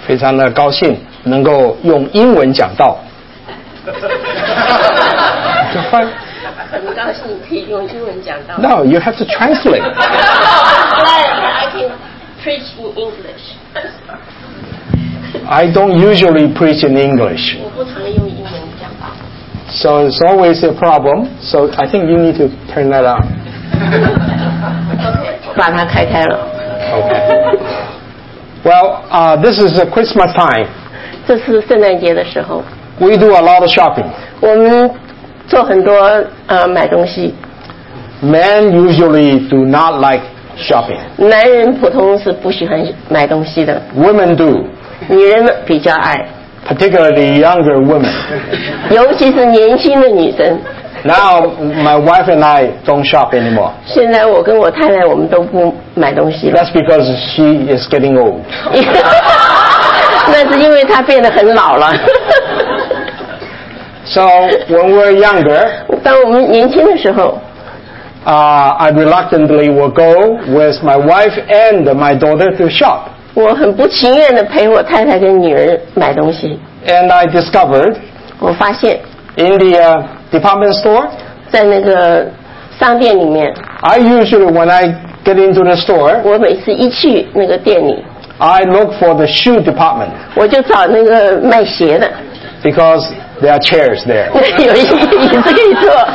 非常的高兴能够用英文讲道。 很高兴可以用英文讲道。 No, you have to translate. I can preach in English. I don't usually preach in English. 我不常用英文讲道。 So it's always a problem. So I think you need to turn that on. OK， 把它开了。 Okay. Well, this is a Christmas time. 这是圣诞节的时候。 We do a lot of shopping. 我们做很多买东西。 Men usually do not like shopping. 男人普通是不喜欢买东西的。 Women do. 女人比较爱。 Particularly younger women. 尤其是年轻的女生。 Now my wife and I don't shop anymore. 现在我跟我太太我们都不买东西了。 That's because she is getting old. 那是因为她变得很老了。 So when we're younger, 当我们年轻的时候 I reluctantly will go with my wife and my daughter to shop. 我很不情愿的陪我太太跟女儿买东西。 And I discovered 我发现 in the department store, 在那个商店里面 I usually when I get into the store, 我每次一去那个店里 I look for the shoe department. 我就找那个卖鞋的。 Because there are chairs there. 有一些椅子可以坐。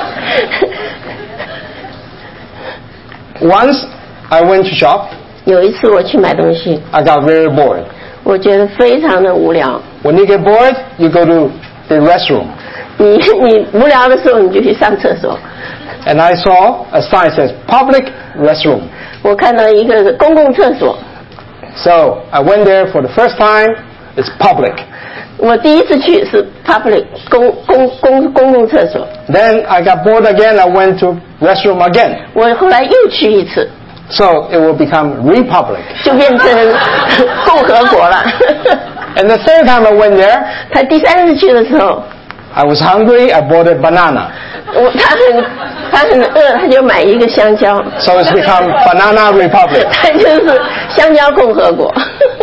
Once I went to shop, 有一次我去买东西 I got very bored. 我觉得非常的无聊。 When you get bored, you go to the restroom. 你无聊的时候你就去上厕所。 And I saw a sign that says public restroom. 我看到一个公共厕所。 So I went there for the first time. It's public. 我第一次去是 public 公共厕所。 Then I got bored again. I went to restroom again. 我后来又去一次。 So it will become republic. 就变成共和国了。 And the third time I went there, 他第三次去的时候 I was hungry. I bought a banana. 他很饿，他就买一个香蕉。 So it's become banana republic. 他就是香蕉共和国。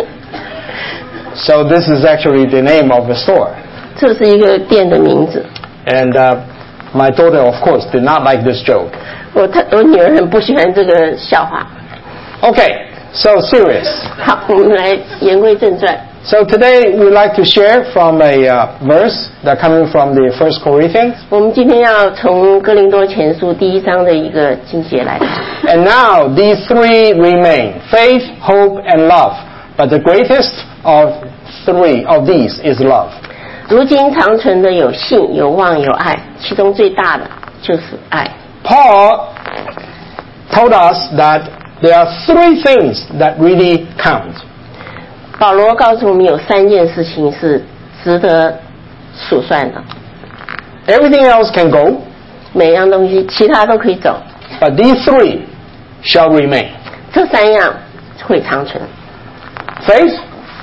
So this is actually the name of the store. 这是一个店的名字。 And my daughter, of course, did not like this joke. 我女儿很不喜欢这个笑话。 Okay, so serious. 好，我们来言归正传。 So today we'd like to share from a verse that coming from the 1 Corinthians. 我们今天要从哥林多前书第1章的一个经节来看。 And now these three remain: faith, hope, and love. But the greatest of these is love. 如今长存的有信、有望、有爱，其中最大的就是爱。 Paul told us that there are three things that really count. 保罗告诉我们有3件事情是值得数算的。 Everything else can go, 每样东西其他都可以走， but these three shall remain: 这3样会长存。 faith,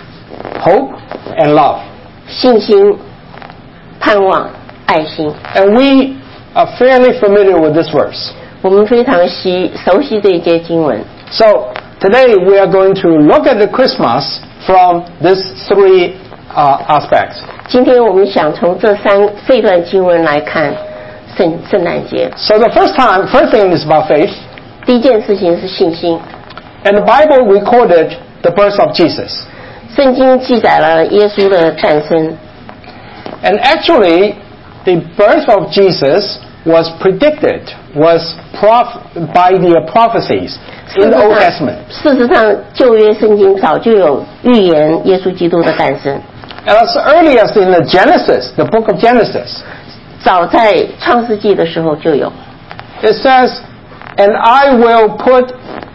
hope, and love. 信心、盼望、爱心。 And we are fairly familiar with this verse. 我们非常熟悉这一节经文。 So today we are going to look at the Christmas from these three aspects. 今天我们想从这段经文来看圣诞节。 So the first thing is about faith. 第一件事情是信心。 And the Bible recorded the birth of Jesus. 圣经记载了耶稣的诞生。 And actually, the birth of Jesus was predicted, was by the prophecies in the Old Testament. 事实上，旧约圣经早就有预言耶稣基督的诞生。 And as early as in the Genesis, the book of Genesis, 早在创世纪的时候就有。 it says, "And I will put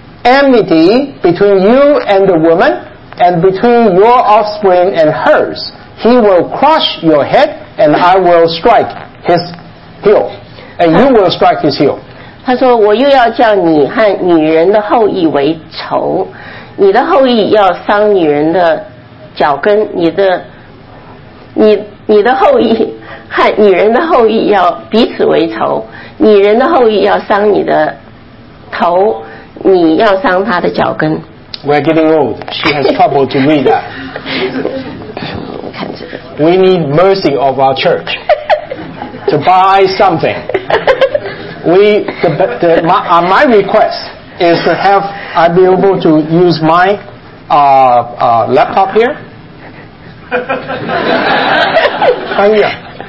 enmity between you and the woman, and between your offspring and hers. He will crush your head, and I will strike his heel, and you will strike his heel." 他说：“我又要叫你和女人的后裔为仇，你的后裔要伤女人的脚跟，你的后裔和女人的后裔要彼此为仇，女人的后裔要伤你的头，你要伤她的脚跟。” We're getting old. She has trouble to read that. 看这个 We need mercy of our church to buy something. My request is to have I be able to use my laptop here. 翻译啊。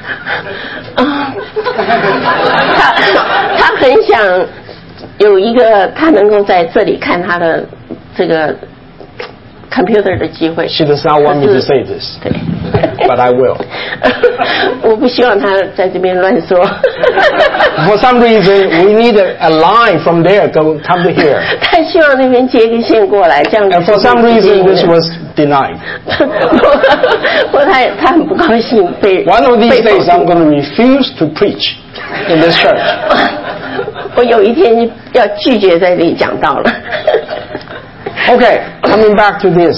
他很想有一个他能够在这里看他的这个 computer 的机会。 She does not want me to say this, 对 but I will. 我不希望他在这边乱说。 For some reason, we need a line from there come to here. 他希望那边接一根线过来，这样子。 And for some reason, this was denied. 不过他很不高兴被。 One of these days, I'm going to refuse to preach in this church. 我有一天要拒绝在这里讲道了。 Okay, coming back to this.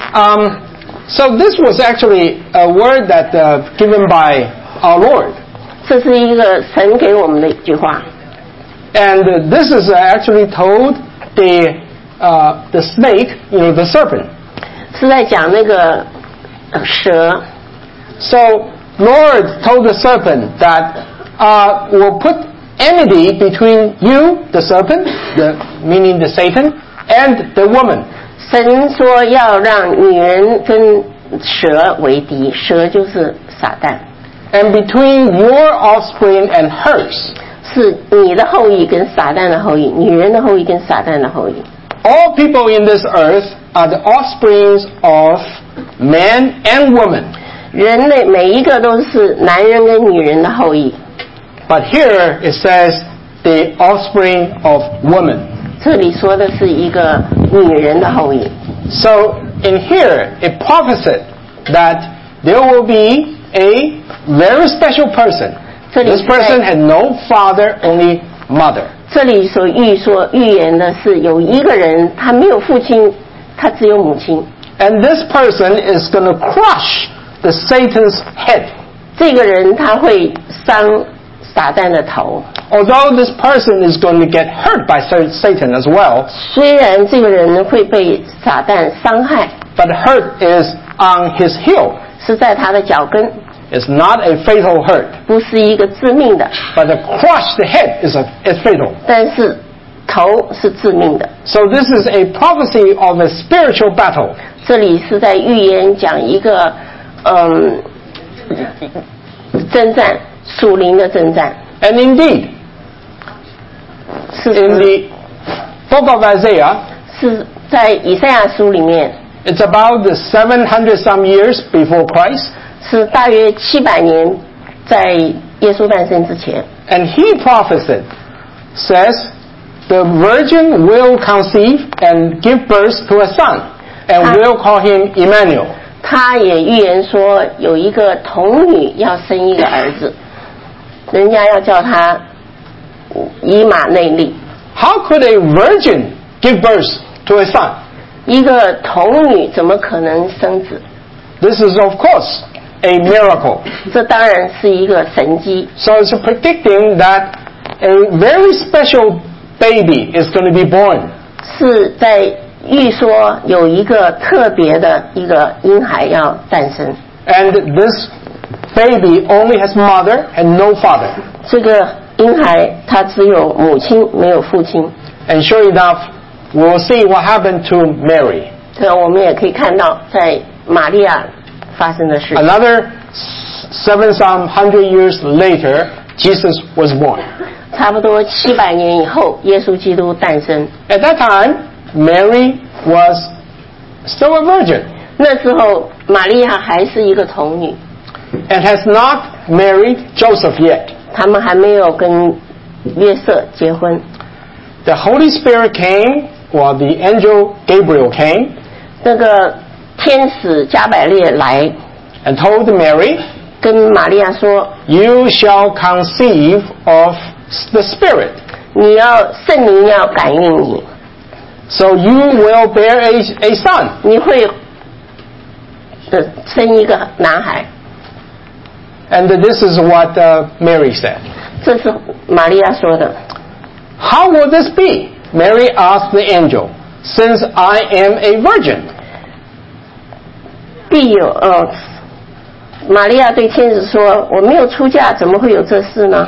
So this was actually a word that given by our Lord. 这是一个神给我们的一句话。 And this is actually told the snake, the serpent. 是在讲那个蛇。 So Lord told the serpent that we'll put enmity between you, the serpent, meaning the Satan, and the woman. 神说要让女人跟蛇为敌，蛇就是撒旦。 And between your offspring and hers. 是你的后裔跟撒旦的后裔，女人的后裔跟撒旦的后裔。 All people in this earth are the offsprings of man and woman. 人类每一个都是男人跟女人的后裔。 But here it says the offspring of woman. 这里说的是一个女人的后裔。 So in here it prophesied that there will be a very special person. This person had no father, only mother. 这里所预言的是有一个人，他没有父亲，他只有母亲。 And this person is going to crush the Satan's head. 这个人他会伤撒旦的头。 Although this person is going to get hurt by Satan as well. 虽然这个人会被撒旦伤害 But the hurt is on his heel. 是在他的脚跟 It's not a fatal hurt. 不是一个致命的 But to crush the head is fatal. 但是头是致命的 So this is a prophecy of a spiritual battle. 这里是在预言讲一个征战属灵的征战 And indeed, 是 in the book of Isaiah, 是在以赛亚书里面 it's about the 700 some years before Christ. 是大约700年在耶稣诞生之前 And he prophesied, says, the virgin will conceive and give birth to a son, and will call him Emmanuel. 他也预言说有一个童女要生一个儿子，人家要叫他以马内利。 How could a virgin give birth to a son? 一个童女怎么可能生子？ This is, of course, a miracle. 这当然是一个神迹。 So it's predicting that a very special baby is going to be born. 是在预说有一个特别的一个婴孩要诞生。 And this baby only has mother and no father. 这个婴孩他只有母亲没有父亲。 And sure enough, we'll see what happened to Mary. 我们也可以看到在玛利亚发生的事。 Another 700 years later, Jesus was born. 差不多700年以后，耶稣基督诞生。 At that time, Mary was still a virgin 那时候，玛利亚还是一个童女， and has not married Joseph yet. 他们还没有跟约瑟结婚。 The Holy Spirit came, or the angel Gabriel came, 那个天使加百列来 and told Mary, 跟玛利亚说 you shall conceive of the Spirit. 你要圣灵要感应你， So you will bear a son. 你会生一个男孩。 And this is what Mary said. 这是玛利亚说的。 How will this be? Mary asked the angel. since I am a virgin. 必有玛利亚对天使说：“我没有出嫁，怎么会有这事呢？”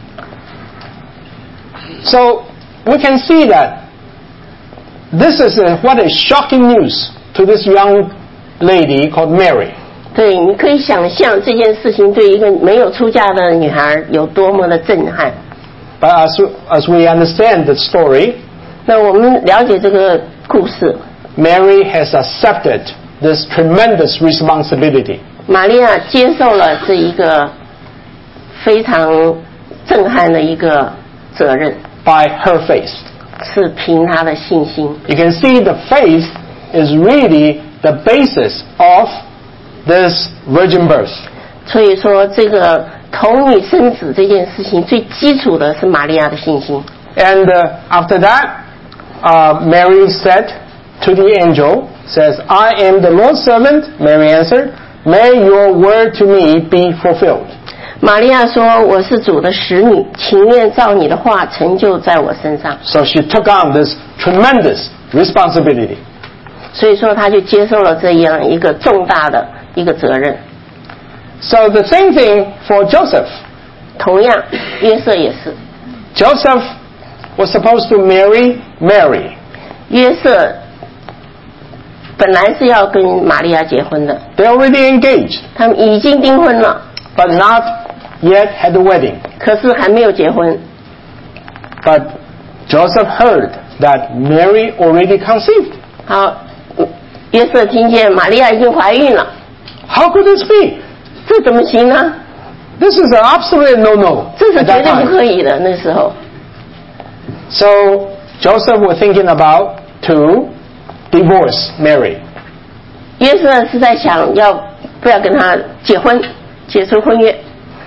So we can see that this is what a shocking news to this young lady called Mary. 对，你可以想象这件事情对一个没有出嫁的女孩有多么的震撼。 But as we understand the story, 那我们了解这个故事， Mary has accepted this tremendous responsibility. 玛利亚接受了这一个非常震撼的一个责任， by her faith. 是凭她的信心。 You can see the faith is really the basis of this virgin birth. 所以说，这个童女生子这件事情最基础的是玛利亚的信心。 And after that, Mary said to the angel, says, I am the Lord's servant. Mary answered, may your word to me be fulfilled. 玛利亚说：“我是主的使女，情愿照你的话成就在我身上。” So she took on this tremendous responsibility. 所以说，她就接受了这样一个重大的一个责任。 So the same thing for Joseph. 同样，约瑟也是。 Joseph was supposed to marry Mary. 约瑟本来是要跟玛利亚结婚的， They already engaged, 他们已经订婚了， but not yet had the wedding. 可是还没有结婚。 But Joseph heard that Mary already conceived. 好，约瑟听见玛利亚已经怀孕了， How could this be? 这怎么行呢？ This is an absolute no-no 这是 at 绝 that 对不 time. 可以的。那时候， So Joseph was thinking about to divorce Mary. 约瑟是在想要不要跟他结婚，解除婚约。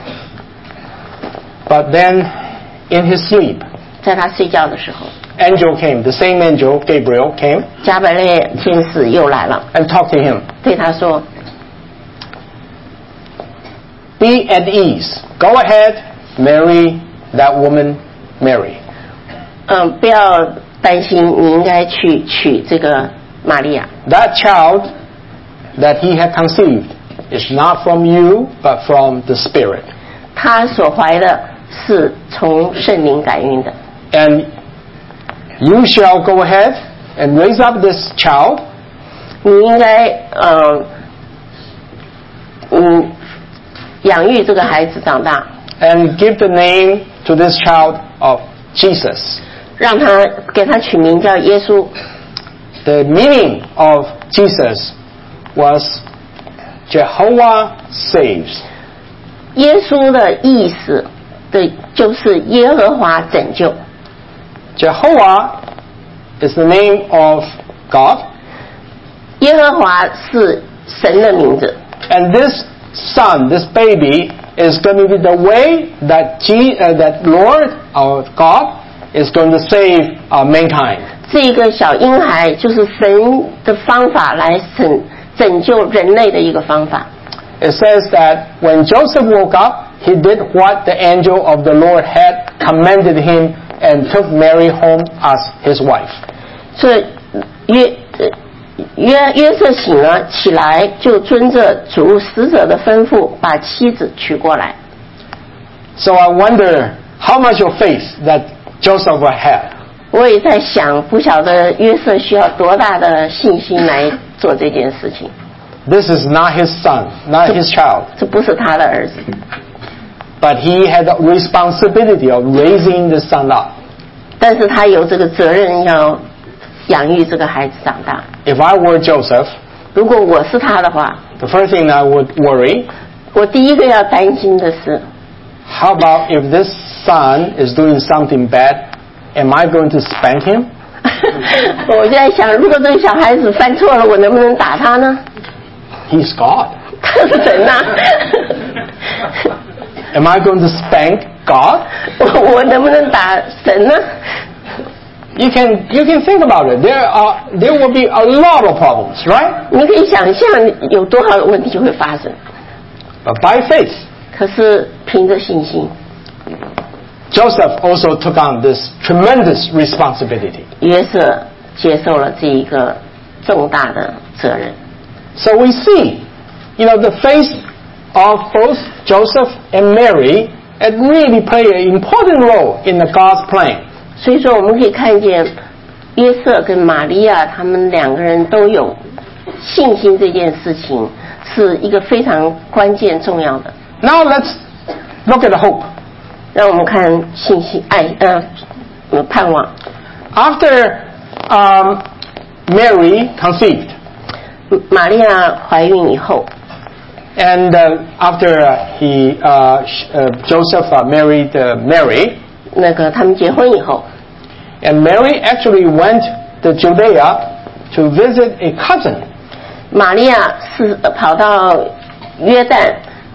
But then in his sleep, 在他睡觉的时候， angel came, the same angel, Gabriel, came 加百列天使又来了， and talked to him. 对他说 Be at ease. Go ahead, marry that woman, Mary. 不要担心，你应该去娶这个玛利亚。 That child that he had conceived is not from you, but from the Spirit. 他所怀的是从圣灵感孕的， And you shall go ahead and raise up this child, 你应该养育这个孩子长大， and give the name to this child of Jesus. 让他给他取名叫耶稣。 The meaning of Jesus was Jehovah saves. 耶稣的意思对，就是耶和华拯救。 Jehovah is the name of God, 耶和华是神的名字， and this son, this baby, is going to be the way that that Lord, our God, is going to save mankind. 这个小婴孩就是神的方法来拯救人类的一个方法。 It says that when Joseph woke up, he did what the angel of the Lord had commanded him and took Mary home as his wife. 所以约瑟醒了起来，就遵着主使者的吩咐，把妻子娶过来。 So I wonder how much of faith that Joseph will have. 我也在想，不晓得约瑟需要多大的信心来做这件事情。 This is not his son, not his child, 这不是他的儿子， but he had the responsibility of raising the son up. 但是他有这个责任要养育这个孩子长大。 If I were Joseph, 如果我是他的话， the first thing I would worry, 我第一个要担心的是， how about if this son is doing something bad, am I going to spank him? 我就在想，如果这个小孩子犯错了，我能不能打他呢？ He's God. 他是神呐、 Am I going to spank God? 我能不能打神呢？ You can think about it. There will be a lot of problems, right? 你可以想象有多少问题就会发生。 But by faith, 可是凭着信心， Joseph also took on this tremendous responsibility. 约瑟接受了这一个重大的责任。 So we see, the faith of both Joseph and Mary it really play an important role in the God's plan. 所以说我们可以看见约瑟跟玛利亚他们两个人都有信心这件事情是一个非常关键重要的。 Now let's look at the hope. 让我们看信心盼望。 After Mary conceived, 玛利亚怀孕以后 and after Joseph married Mary, 那个他们结婚以后 and Mary actually went to Judea to visit a cousin. 玛利亚是跑到约旦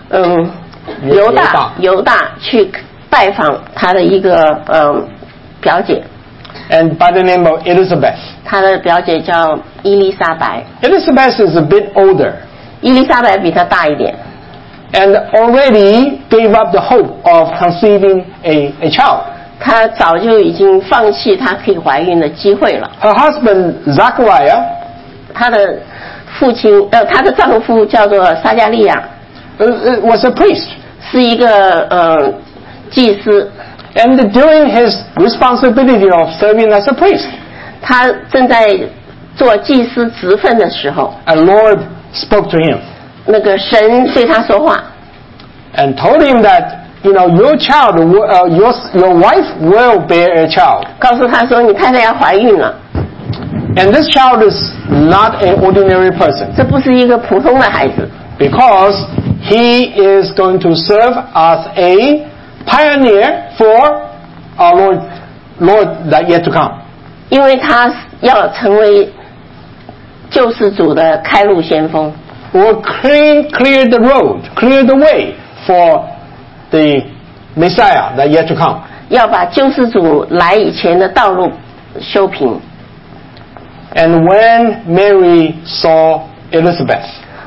犹大去拜访她的一个表姐 and by the name of Elizabeth. 她的表姐叫伊丽莎白。 Elizabeth is a bit older 伊丽莎白比她大一点 and already gave up the hope of conceiving a child. 她早就已经放弃她可以怀孕的机会了。 Her husband Zachariah 她的她的丈夫叫做撒加利亚 was a priest. 是一个祭司 And during his responsibility of serving as a priest, 他正在做祭司职分的时候 a Lord spoke to him 那个神对他说话 and told him that your child, your wife will bear a child. 告诉他说你太太要怀孕了 And this child is not an ordinary person 这不是一个普通的孩子 because he is going to serve as a pioneer for our Lord that yet to come. 因为他要成为救世主的开路先锋 Will clear the road, clear the way for the Messiah that yet to come. 要把救世主来以前的道路修平 And when Mary saw Elizabeth,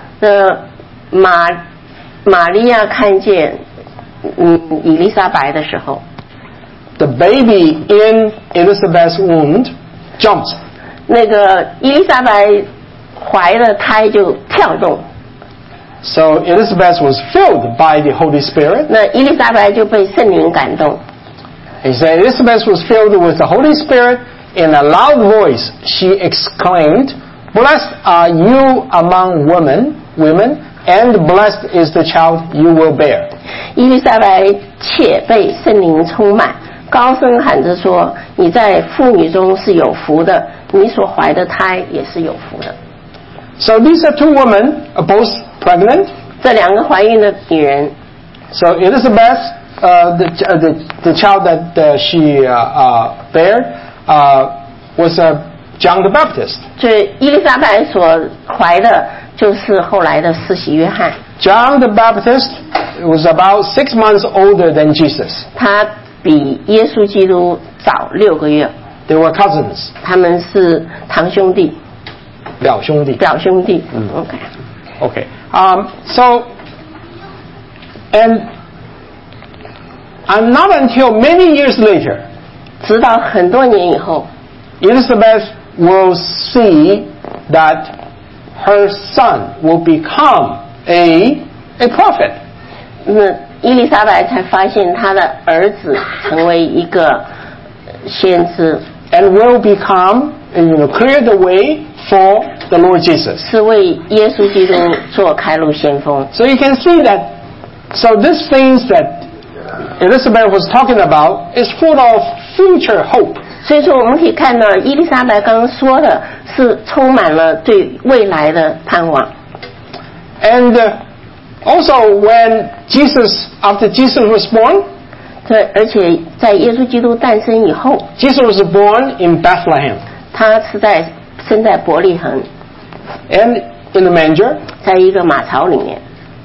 玛利亚看见以利莎白的时候 the baby in Elizabeth's womb jumped. 那个伊丽莎白怀的胎就跳动 So Elizabeth was filled by the Holy Spirit. 那伊丽莎白就被圣灵感动 He said Elizabeth was filled with the Holy Spirit. In a loud voice, she exclaimed, "Blessed are you among women, and blessed is the child you will bear." 伊丽莎白且被圣灵充满，高声喊着说：“你在妇女中是有福的，你所怀的胎也是有福的。” So these are two women, both pregnant. 这两个怀孕的女人 So Elizabeth, the child that she bared, was John the Baptist. 所以伊丽莎白所怀的就是后来的施洗约翰。 John the Baptist was about 6 months older than Jesus. 他比耶稣基督早6个月， They were cousins. 他们是堂兄弟、 表兄弟。 表兄弟。OK。 Okay. So, and not until many years later, 直到很多年以后， Elizabeth will see that her son will become a prophet. 那伊丽莎白才发现她的儿子成为一个先知， And will become, clear the way for the Lord Jesus. 是为耶稣基督做开路先锋。 So you can see that, so these things that Elizabeth was talking about is full of future hope. 所以说我们可以看到伊丽莎白刚刚说的是充满了对未来的盼望。 And also when after Jesus was born, 对，而且在耶稣基督诞生以后， Jesus was born in Bethlehem 他是生在伯利恒， and in the manger. 在一个马槽里面。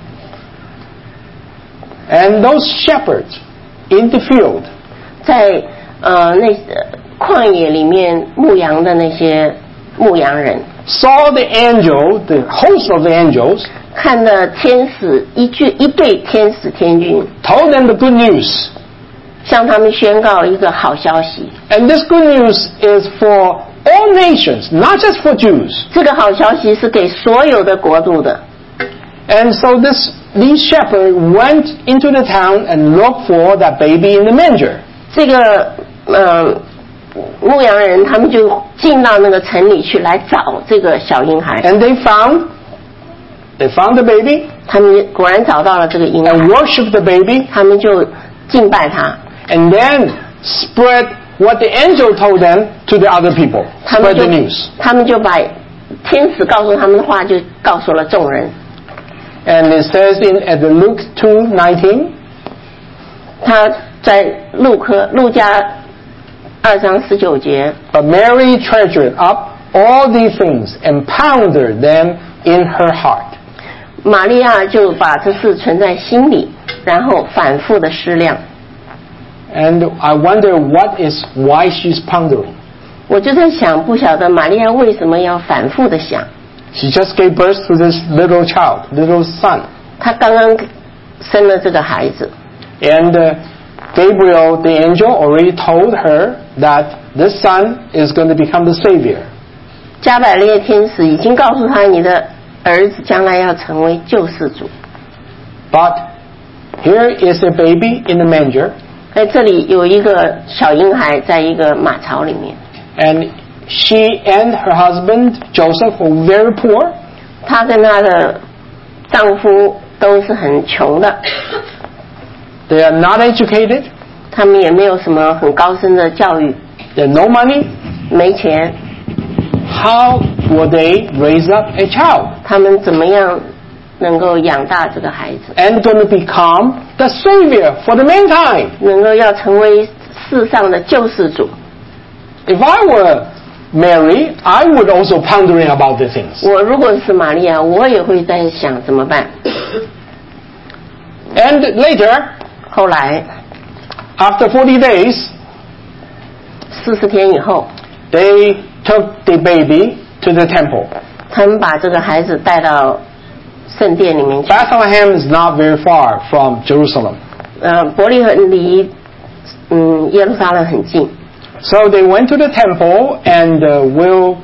And those shepherds in the field 在旷野里面牧羊的那些牧羊人 saw the host of the angels, 看了天使一对天使天军 told them the good news. 向他们宣告一个好消息。 And this good news is for all nations, not just for Jews. 这个好消息是给所有的国度的。 And so these shepherds went into the town and looked for that baby in the manger. 这个牧羊人他们就进到那个城里去来找这个小婴孩。 And they found the baby. 他们果然找到了这个婴孩。 And worshiped the baby. 他们就敬拜他。 And then spread what the angel told them to the other people. Spread the news. 他们就把天使告诉他们的话就告诉了众人。 And it says at Luke 2:19. 他在路加2章19节。 But Mary treasured up all these things and pondered them in her heart. 玛利亚就把这事存在心里，然后反复的思量。 And I wonder why she's pondering. 我就在想，不晓得玛利亚为什么要反复的想。 She just gave birth to this little son. 她刚刚生了这个孩子。 And Gabriel, the angel, already told her that this son is going to become the Savior. 加百列天使已经告诉她，你的儿子将来要成为救世主。 But here is a baby in the manger. 在这里有一个小婴孩在一个马槽里面。 And she and her husband Joseph were very poor. 她跟她的丈夫都是很穷的。 They are not educated. 他们也没有什么很高深的教育。 They have no money. 没钱。 How will they raise up a child? 他们怎么样能够养大这个孩子 And going to become the Savior for the mankind. 能够要成为世上的救世主。 If I were Mary, I would also pondering about the things. 我如果是玛利亚，我也会在想怎么办。 And later, 后来 after 40 days, 40天以后 they took the baby to the temple. 他们把这个孩子带到圣殿里面去。 Bethlehem is not very far from Jerusalem. 伯利恒离耶路撒冷很近。 So they went to the temple and will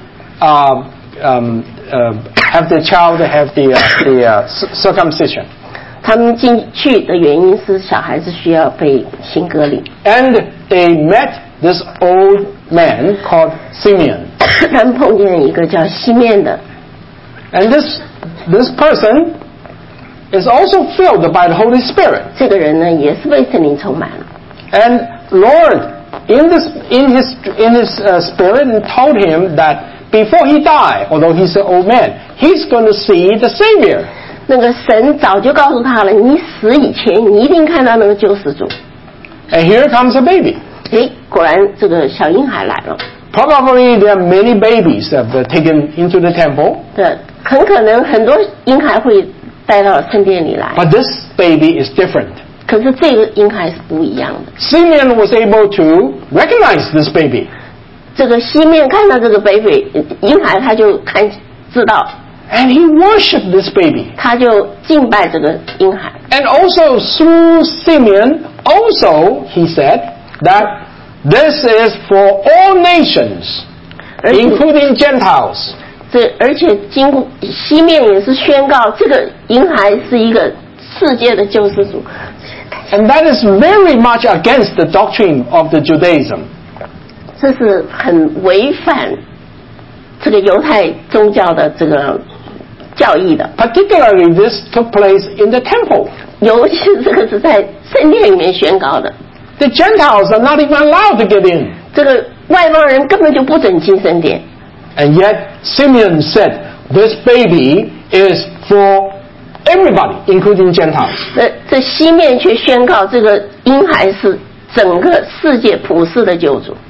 have the child have the circumcision. 他们进去的原因是小孩子需要被行割礼。 And they met this old man called Simeon. 他们碰见一个叫西面的。 And this person is also filled by the Holy Spirit. 这个人呢也是被圣灵充满了。 And Lord in his spirit and told him that before he died, although he's an old man, he's going to see the Savior. 那个神早就告诉他了，你死以前你一定看到那个救世主。 And here comes a baby. 果然这个小婴孩来了。 Probably there are many babies that were taken into the temple. 对，很可能很多婴孩会带到圣殿里来。 But this baby is different. 可是这个婴孩是不一样的。 Simeon was able to recognize this baby. 这个西面看到这个 baby 婴孩，他就知道。 And he worshipped this baby. 他就敬拜这个婴孩。 And also through Simeon, also he said that this is for all nations, including Gentiles. 而且经过西面也是宣告这个婴孩是一个世界的救世主。 And that is very much against the doctrine of the Judaism. 这是很违反这个犹太宗教的这个教义的。 Particularly this took place in the temple. 尤其是这个是在圣殿里面宣告的。 The Gentiles are not even allowed to get in. 这个外邦人根本就不准进圣殿。 And yet Simeon said this baby is for everybody, including Gentiles. 这西面却宣告这个婴孩是整个世界普世的救主。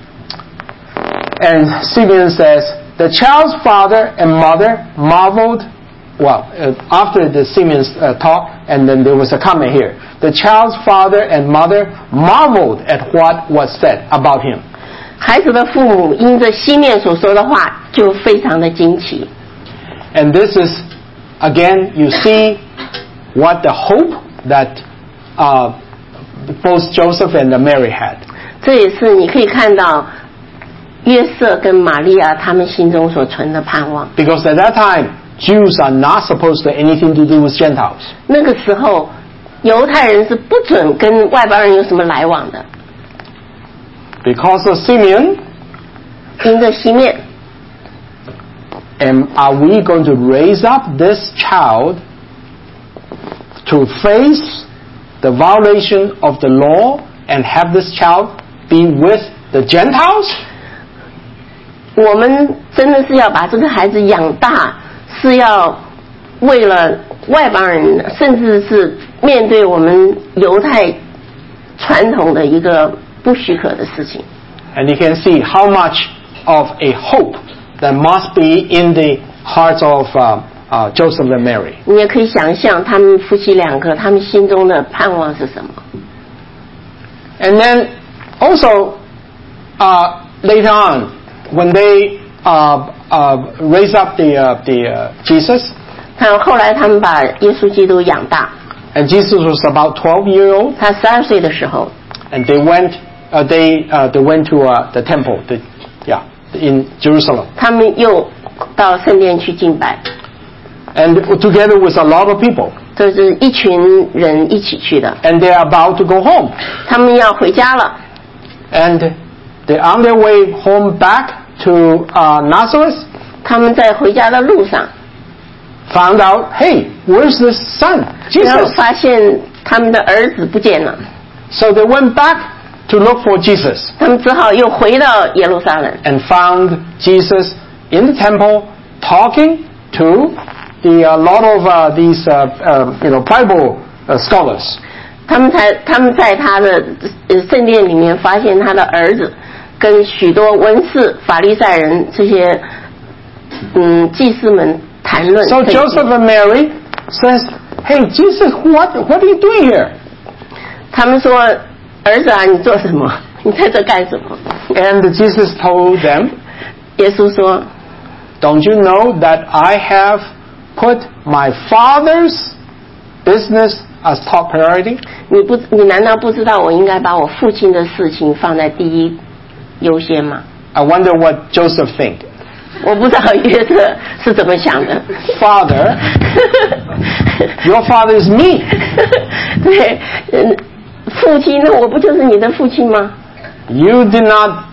And Simeon says, the child's father and mother marveled. Well, after the Simeon's talk, and then there was a comment here. The child's father and mother marveled at what was said about him. 孩子的父母因着西面所说的话，就非常的惊奇。 And this is, again, you see what the hope that both Joseph and Mary had. 这也是你可以看到约瑟跟玛利亚他们心中所存的盼望。 Because at that time, Jews are not supposed to have anything to do with Gentiles. 那个时候，犹太人是不准跟外邦人有什么来往的。 Because of Simeon, 因着西面， and are we going to raise up this child to face the violation of the law and have this child be with the Gentiles? 我们真的是要把这个孩子养大，是要为了外邦人，甚至是面对我们犹太传统的一个不许可的事情。 And you can see how much of a hope that must be in the hearts of Joseph and Mary. 你也可以想象他们夫妻两个，他们心中的盼望是什么。 And then also later on, when they raise up the Jesus, 看后来他们把耶稣基督养大， and Jesus was about 12-years old, 他12岁的时候， and they went to the temple, in Jerusalem, 他们又到圣殿去敬拜， and together with a lot of people, 这是一群人一起去的。 and they are about to go home, 他们要回家了， and they're on their way home back to Nazareth, 他们在回家的路上， found out, hey, where's this son, 然后 Jesus? 发现他们的儿子不见了， So they went back to look for Jesus 他们只好又回到耶路撒冷， and found Jesus in the temple talking to a lot of these Bible scholars. 他们在他的圣殿里面发现他的儿子跟许多文士、法利赛人这些祭司们谈论。 So Joseph and Mary says, hey, Jesus, what are you doing here? 他们说：“儿子啊，你做什么？你在这干什么 And Jesus told them, 耶稣说 don't you know that I have put my Father's business as top priority?：“ 你难道不知道我应该把我父亲的事情放在第一优先吗？ I wonder what Joseph think. 我不知道约瑟是怎么想的。 Father, your father is me. 对，父亲，那我不就是你的父亲吗？ You did not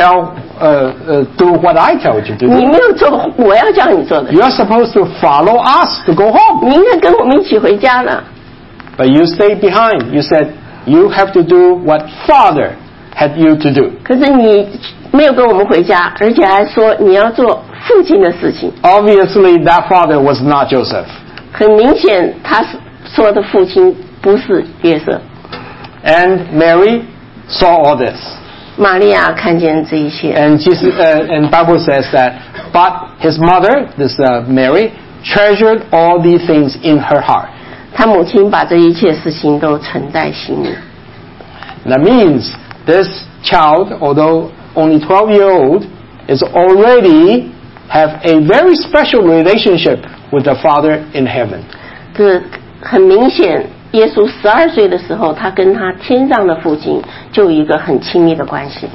do what I told you to 你 do. 没有做我要叫你做的， You are supposed to follow us to go home. 你应该跟我们一起回家的。 But you stayed behind. You said you have to do what Father had you to do. 可是你没有跟我们回家，而且还说你要做父亲的事情。 Obviously, that father was not Joseph. 很明显，他说的父亲不是约瑟。 And Mary saw all this. 玛利亚看见这一切， And Jesus, and Bible says that, but his mother, this Mary, treasured all these things in her heart. 他母亲把这一切事情都存在心里。 That means this child, although only 12-years old, is already have a very special relationship with the Father in heaven. 这很明显，耶稣12岁的时候，他跟他天上的父亲就有一个很亲密的关系。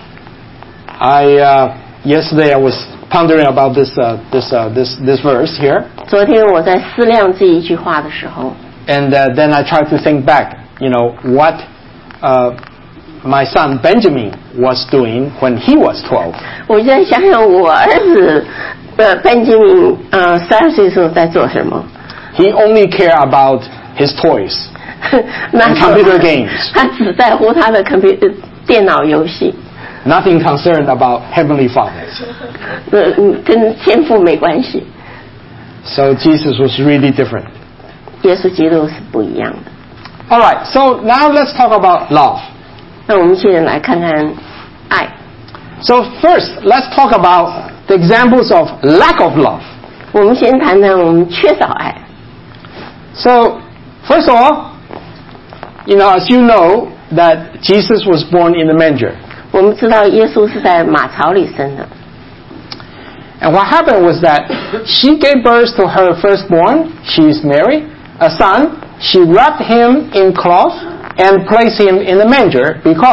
Yesterday I was pondering about this verse here, 昨天我在思量这一句话的时候， and then I tried to think back, what my son Benjamin was doing when he was 12. 我就在想想我儿子Benjamin 12岁的时候在做什么。 He only cared about his toys 那 and computer games, 他只在乎他的电脑游戏， nothing concerned about Heavenly Father. 跟天父没关系。 So Jesus was really different. 耶稣基督是不一样的。 All right, so now let's talk about love. 那我们现在来看看爱。 So first, let's talk about the examples of lack of love. 我们先谈谈我们缺少爱。 So, first of all, as you know, that Jesus was born in the manger. 我们知道耶稣是在马槽里生的。 And what happened was that she gave birth to her firstborn, she's Mary, a son. She wrapped him in cloth and placed him in the manger because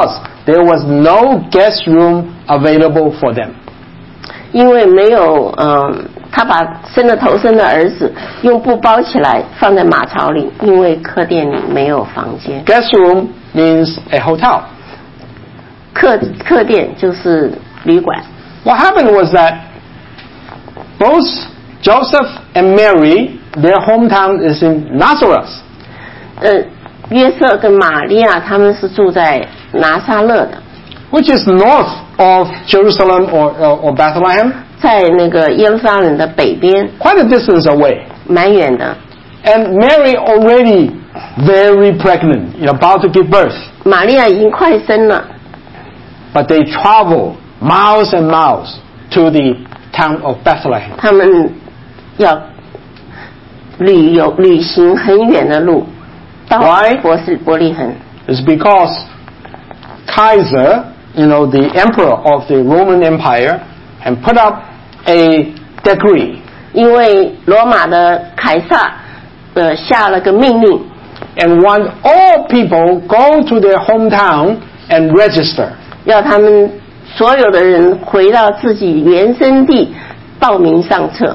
there was no guest room available for them. 因为没有他把生了头生的儿子用布包起来放在马槽里，因为客店里没有房间。 Guest room means a hotel. 客店就是旅馆。 What happened was that both Joseph and Mary, their hometown is in Nazareth. 约瑟跟玛利亚他们是住在拿撒勒的， which is north of Jerusalem or Bethlehem, 在那个耶路撒冷的北边， quite a distance away. 蛮远的。 And Mary already very pregnant, about to give birth. 玛利亚已经快生了， But they travel miles and miles to the town of Bethlehem. 他们要旅行很远的路，到 Why? 伯利恒。 It's because Caesar, the emperor of the Roman Empire, had put up a decree. 因为罗马的凯撒下了个命令， And want all people go to their hometown and register. 要他们所有的人回到自己原生地报名上册。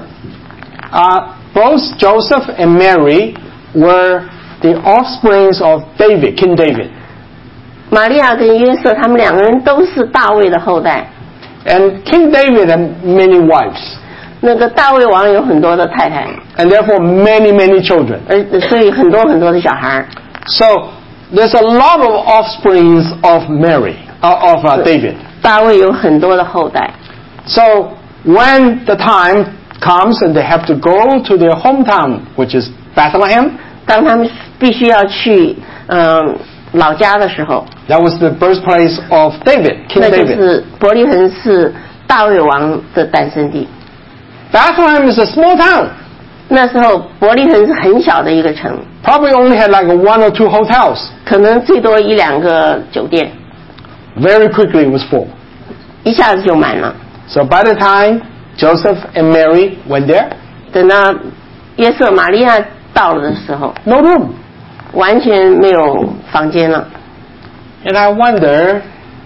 Both Joseph and Mary were the offsprings of David, King David. 玛利亚跟约瑟他们两个人都是大卫的后代。 And King David had many wives. 那个大卫王有很多的太太， And therefore many children. 所以很多的小孩。 So there's a lot of offsprings of Mary, of David. 大卫有很多的后代。 So when the time comes and they have to go to their hometown, which is Bethlehem, 当他们必须要去老家的时候， that was the birthplace of David, King 那就 David. 是伯利恒是大卫王的诞生地。 Bethlehem is a small town. 那时候伯利恒是很小的一个城， Probably only had like 1 or 2 hotels. 可能最多1-2个酒店， Very quickly it was full. 一下子就满了。 So by the time Joseph and Mary went there, 等到约瑟玛利亚到了的时候， no room. 完全没有房间了。 And I wonder,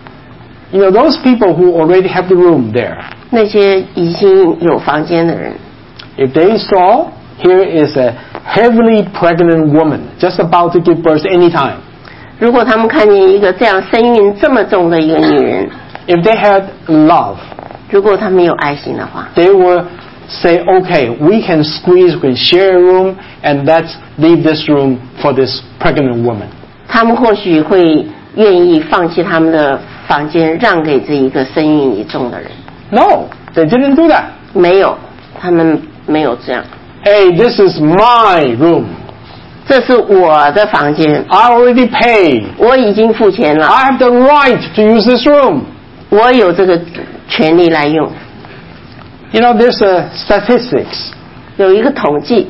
those people who already have the room there, 那些已经有房间的人， if they saw here is a heavily pregnant woman just about to give birth anytime, 如果他们看见一个这样身孕这么重的一个女人， if they had love, 如果他们有爱心的话， they would say, okay, we can share a room, and let's leave this room for this pregnant woman. 他们或许会愿意放弃他们的房间，让给这一个身孕已重的人。 No, they didn't do that. 没有，他们没有这样。 Hey, this is my room. 这是我的房间， I already paid. 我已经付钱了， I have the right to use this room. 我有这个权利来用。 There's statistics. 有一个统计，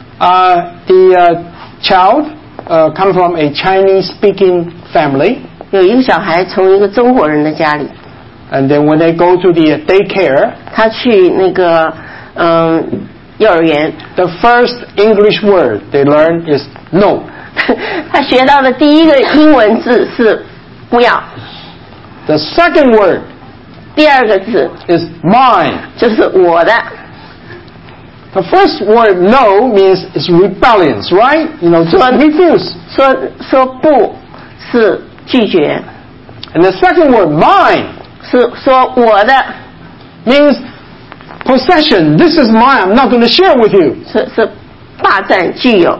The child come from a Chinese-speaking family, 有一个小孩从一个中国人的家里， and then when they go to the daycare, 他去那个幼儿园， the first English word they learn is no. 他学到的第一个英文字是不要， The second word 第二个字 is mine. 就是我的。 The first word no means it's rebellious, right? Just refuse. 说不是拒绝， And the second word, mine, 是说我的， means possession. This is mine. I'm not going to share with you. 是霸占具有。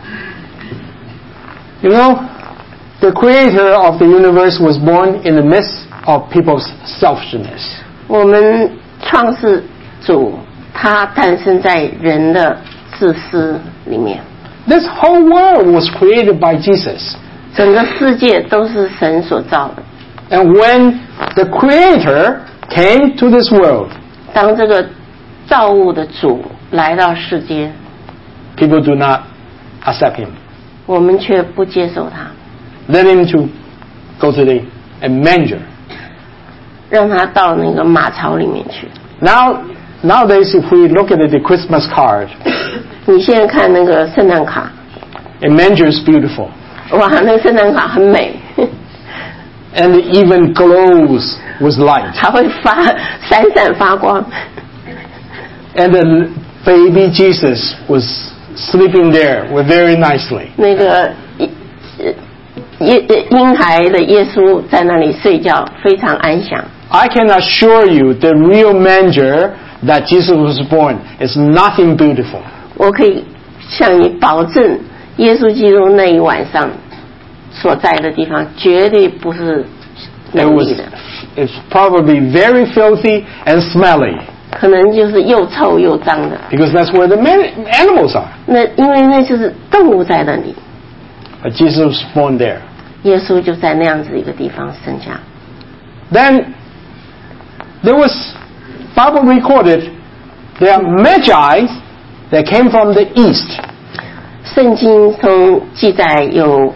The creator of the universe was born in the midst of people's selfishness. 我们创世主他诞生在人的自私里面， This whole world was created by Jesus. 整个世界都是神所造的。 And when the creator came to this world, 当这个造物的主来到世间， people do not accept him. 我们却不接受他， Let him to go to a manger. 让他到那个马槽里面去。 Nowadays, if we look at the Christmas card, 你现在看那个圣诞卡， a manger is beautiful. 哇，那个圣诞卡很美。 And it even glows with light. 还会闪闪发光。 And the baby Jesus was sleeping there very nicely. 那个婴孩的耶稣在那里睡觉，非常安详。 I can assure you the real manger that Jesus was born is nothing beautiful. 我可以向你保证，耶稣基督那一晚上所在的地方绝对不是美丽的。 It's probably very filthy and smelly. 可能就是又臭又脏的。 Because that's where the animals are. 那因为那就是动物在那里。 But Jesus was born there. 耶稣就在那样子一个地方生下。 Then there was Bible recorded there are magi that came from the east. 圣经中记载有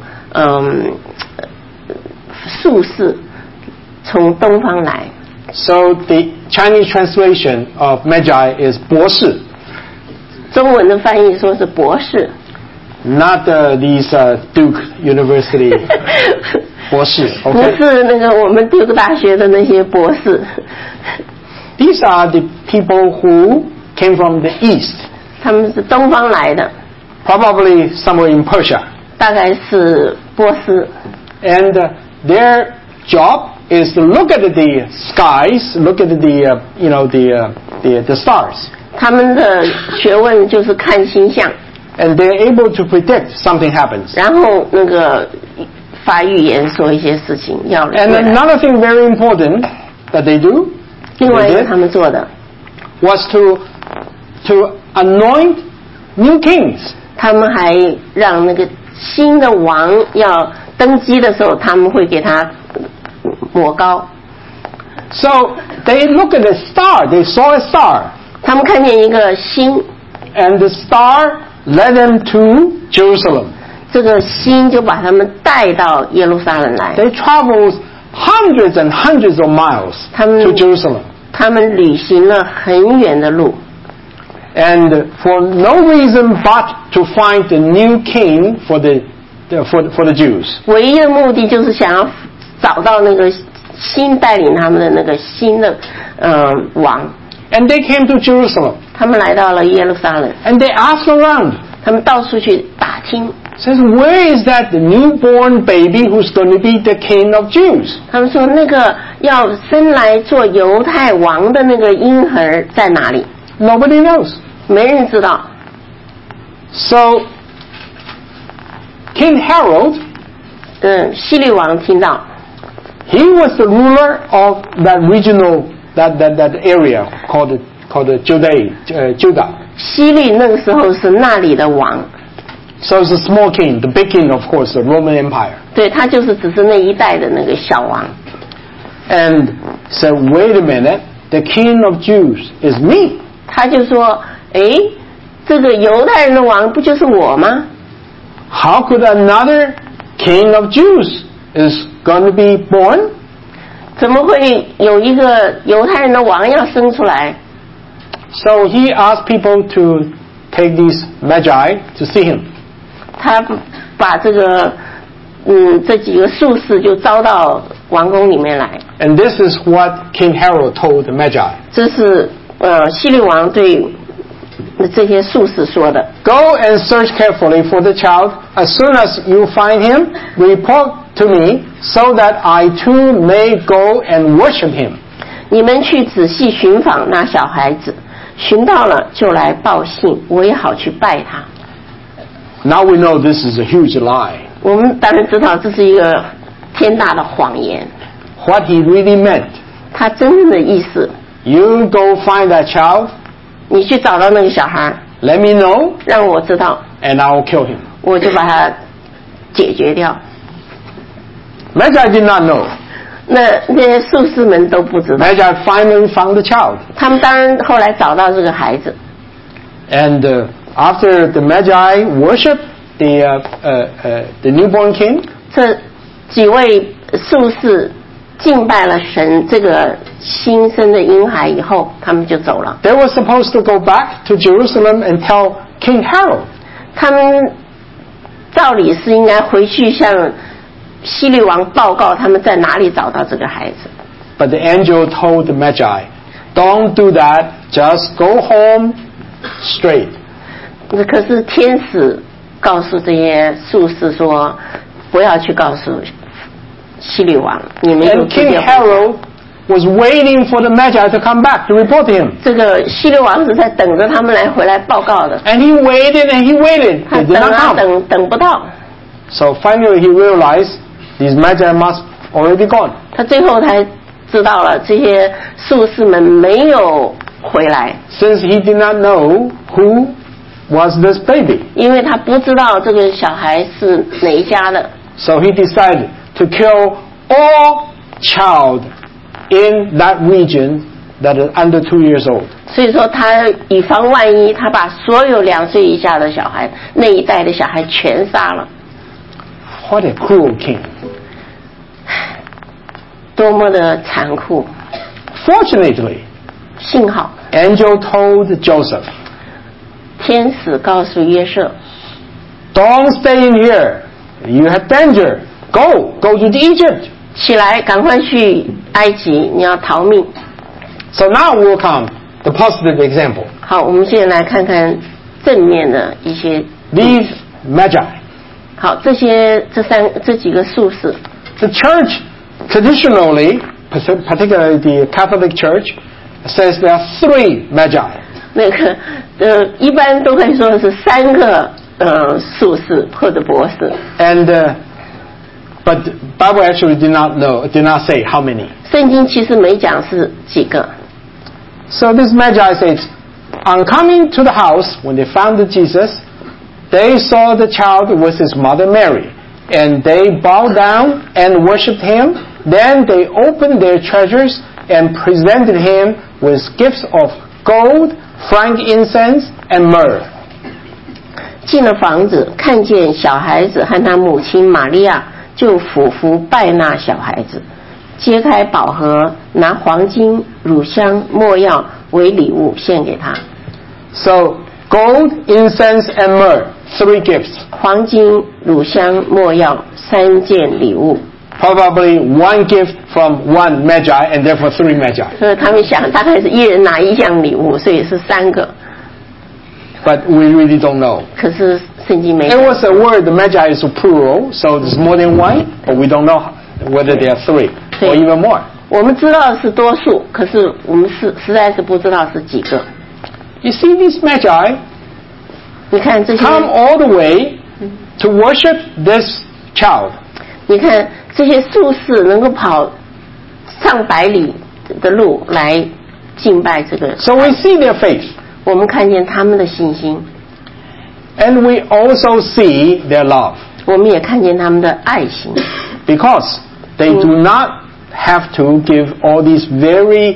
术士从东方来。 So the Chinese translation of magi is 博士。 中文的翻译说是博士。 Not these Duke University 博士。 不是那个我们 Duke 大学的那些博士。 These are the people who came from the east. 他们是东方来的。 Probably somewhere in Persia. 大概是波斯。 And their job is to look at the skies, look at the stars. 他们的学问就是看星象。 And they're able to predict something happens. 然后那个发预言说一些事情要。 And another thing very important that they do. 另外一个他们做的 was to anoint new kings. 他们还让那个新的王要登基的时候，他们会给他抹膏。 So they look at a star. They saw a star. 他们看见一个星。 And the star led them to Jerusalem. 这个星就把他们带到耶路撒冷来。 They traveled hundreds and hundreds of miles to Jerusalem. 他们旅行了很远的路。 And for no reason but to find the new king for the Jews. 唯一的目的就是想要找到那个新带领他们的那个新的王。 And they came to Jerusalem. 他们来到了耶路撒冷。 And they asked around. 他们到处去打听。 Says, where is that newborn baby who's going to be the king of Jews? 他们说那个要生来做犹太王的那个婴儿在哪里？ Nobody knows. 没人知道。 So King Herod, 希律王听到 he was the ruler of that regional that area called Judah. 希律那个时候是那里的王。 So it's a small king, the big king, of course, the Roman Empire. 对，他就是只是那一代的那个小王。 And said, wait a minute, the king of Jews is me. 他就说，这个犹太人的王不就是我吗？ How could another king of Jews is going to be born? 怎么会有一个犹太人的王要生出来？ So he asked people to take these magi to see him. 他把这几个术士就招到王宫里面来。 And this is what King Herod told the magi. 这是希律王对这些术士说的。 Go and search carefully for the child. As soon as you find him, report to me, so that I too may go and worship him. 你们去仔细寻访那小孩子，寻到了就来报信，我也好去拜他。 Now we know this is a huge lie. 我们当然知道这是一个天大的谎言。 What he really meant. 他真正的意思。 You go find that child. 你去找到那个小孩。 Let me know. 让我知道。 And I will kill him. 我就把他解决掉。 Magi did not know. 那些术士们都不知道。 Magi finally found the child. 他们当然后来找到这个孩子。 And after the Magi worshiped the newborn king, 这几位术士敬拜了神这个新生的婴孩以后，他们就走了。 They were supposed to go back to Jerusalem and tell King Herod. 他们照理是应该回去向希律王报告他们在哪里找到这个孩子。 But the angel told the Magi, "Don't do that. Just go home straight." 可是天使告诉这些术士说，不要去告诉希律王，你们就 And 直 King 接回家。 Herod was waiting for the Magi to come back to report to him. 这个希律王是在等着他们来回来报告的， And he waited and he waited. 他 They did 等 not 啊 come. 等不到， So finally he realized these Magi must already gone. 他最后才知道了这些术士们没有回来， Since he did not know who was this baby. 因为他不知道这个小孩是哪一家的， So he decided to kill all child in that region that is under 2 years old. 所以说他以防万一，他把所有2岁以下的小孩那一代的小孩全杀了， What a cruel king. 多么的残酷！ Fortunately, 幸好 angel told Joseph, 天使告诉约瑟， "Don't stay in here. You have danger. Go to Egypt." 起来，赶快去埃及，你要逃命。 So now will come the positive example. 好，我们现在来看看正面的一些。 These Magi. 好，这几个术士， The church traditionally, particularly the Catholic Church, says there are 3 Magi. 那个一般都会说是3个术士或者博士。 And but Bible actually did not say how many. 圣经其实没讲是几个。 So this Magi says, on coming to the house, when they found Jesus, they saw the child with his mother Mary, and they bowed down and worshipped him. Then they opened their treasures and presented him with gifts of gold, frankincense, and myrrh. 进了房子，看见小孩子和他母亲玛利亚，就俯伏拜那小孩子，揭开宝盒，拿黄金、乳香、没药为礼物献给他。 So gold, incense, and myrrh, 3 gifts. 黄金、乳香、没药3件礼物。 Probably 1 gift from 1 Magi, and therefore 3 Magi. 所以他们想，大概是一人拿1样礼物，所以是3个。 But we really don't know. 可是圣经没 It 讲。 was a word, the Magi is plural, so there's more than 1, but we don't know whether there are 3 or even more. 我们知道是多数，可是我们实在是不知道是几个。 You see, these Magi 你看这些， come all the way to worship this child. 你看这些术士能够跑上百里的路来敬拜这个， So we see their faith, 我们看见他们的信心， and we also see their love, 我们也看见他们的爱心， because they do not have to give all these very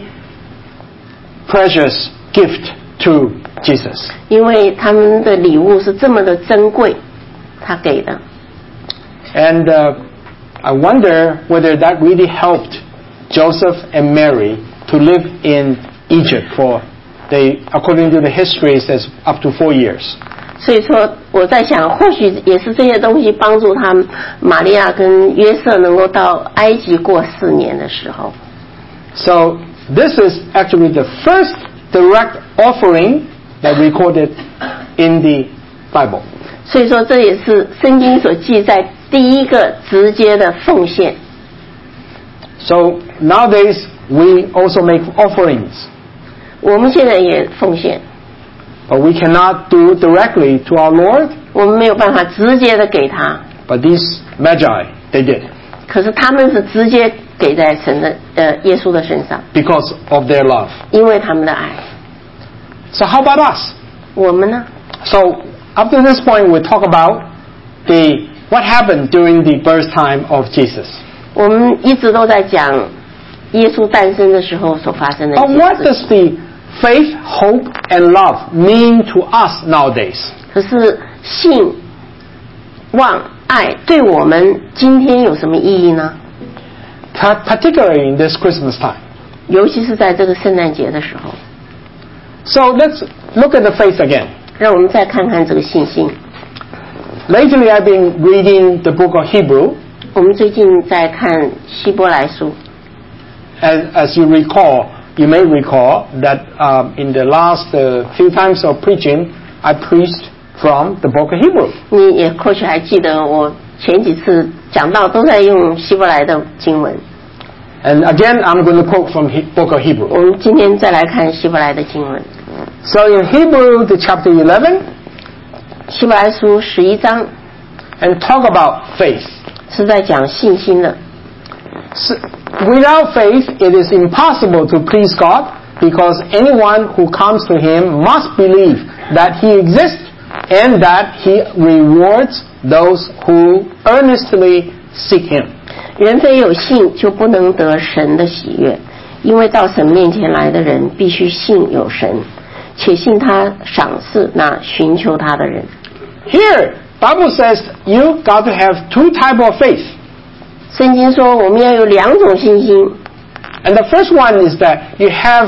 precious gifts to Jesus. 因为他们的礼物是这么的珍贵，他给的。 And I wonder whether that really helped Joseph and Mary to live in Egypt for, according to the history, it says up to 4 years. 所以说，我在想，或许也是这些东西帮助他们，玛利亚跟约瑟能够到埃及过4年的时候。 So this is actually the first direct offering that recorded in the Bible. 所以说，这也是圣经所记载第一个直接的奉献。 So nowadays we also make offerings, 我们现在也奉献， but we cannot do directly to our Lord. 我们没有办法直接的给他， But these Magi, they did 可是他们是直接给在神的耶稣的身上， because of their love. 因为他们的爱。 So how about us? 我们呢？ So up to this point, we talk about what happened during the birth time of Jesus. 我们一直都在讲耶稣诞生的时候所发生的一 But 些 what 事。 does the faith, hope, and love mean to us nowadays? 可是信、望、爱对我们今天有什么意义呢？ Particularly in this Christmas time. 尤其是在这个圣诞节的时候， So let's look at the faith again. 让我们再看看这个信心。 Lately, I've been reading the book of Hebrew. 我们最近在看希伯来书。 As you recall, you may recall that in the last few times of preaching, I preached from the book of Hebrew. 你也或许还记得，我前几次讲到都在用希伯来的经文。 And again, I'm going to quote from book of Hebrew. 我们今天再来看希伯来的经文。 So in Hebrew, the chapter 11, 希伯来书11章 and talk about faith. 是在讲信心的。 So, without faith, it is impossible to please God because anyone who comes to Him must believe that He exists and that He rewards those who earnestly seek Him. 人非有信就不能得神的喜悦，因为到神面前来的人必须信有神，且信他赏赐那寻求他的人。 Here, Bible says you got to have two types of faith. 圣经说我们要有两种信心。 And the first one is that you have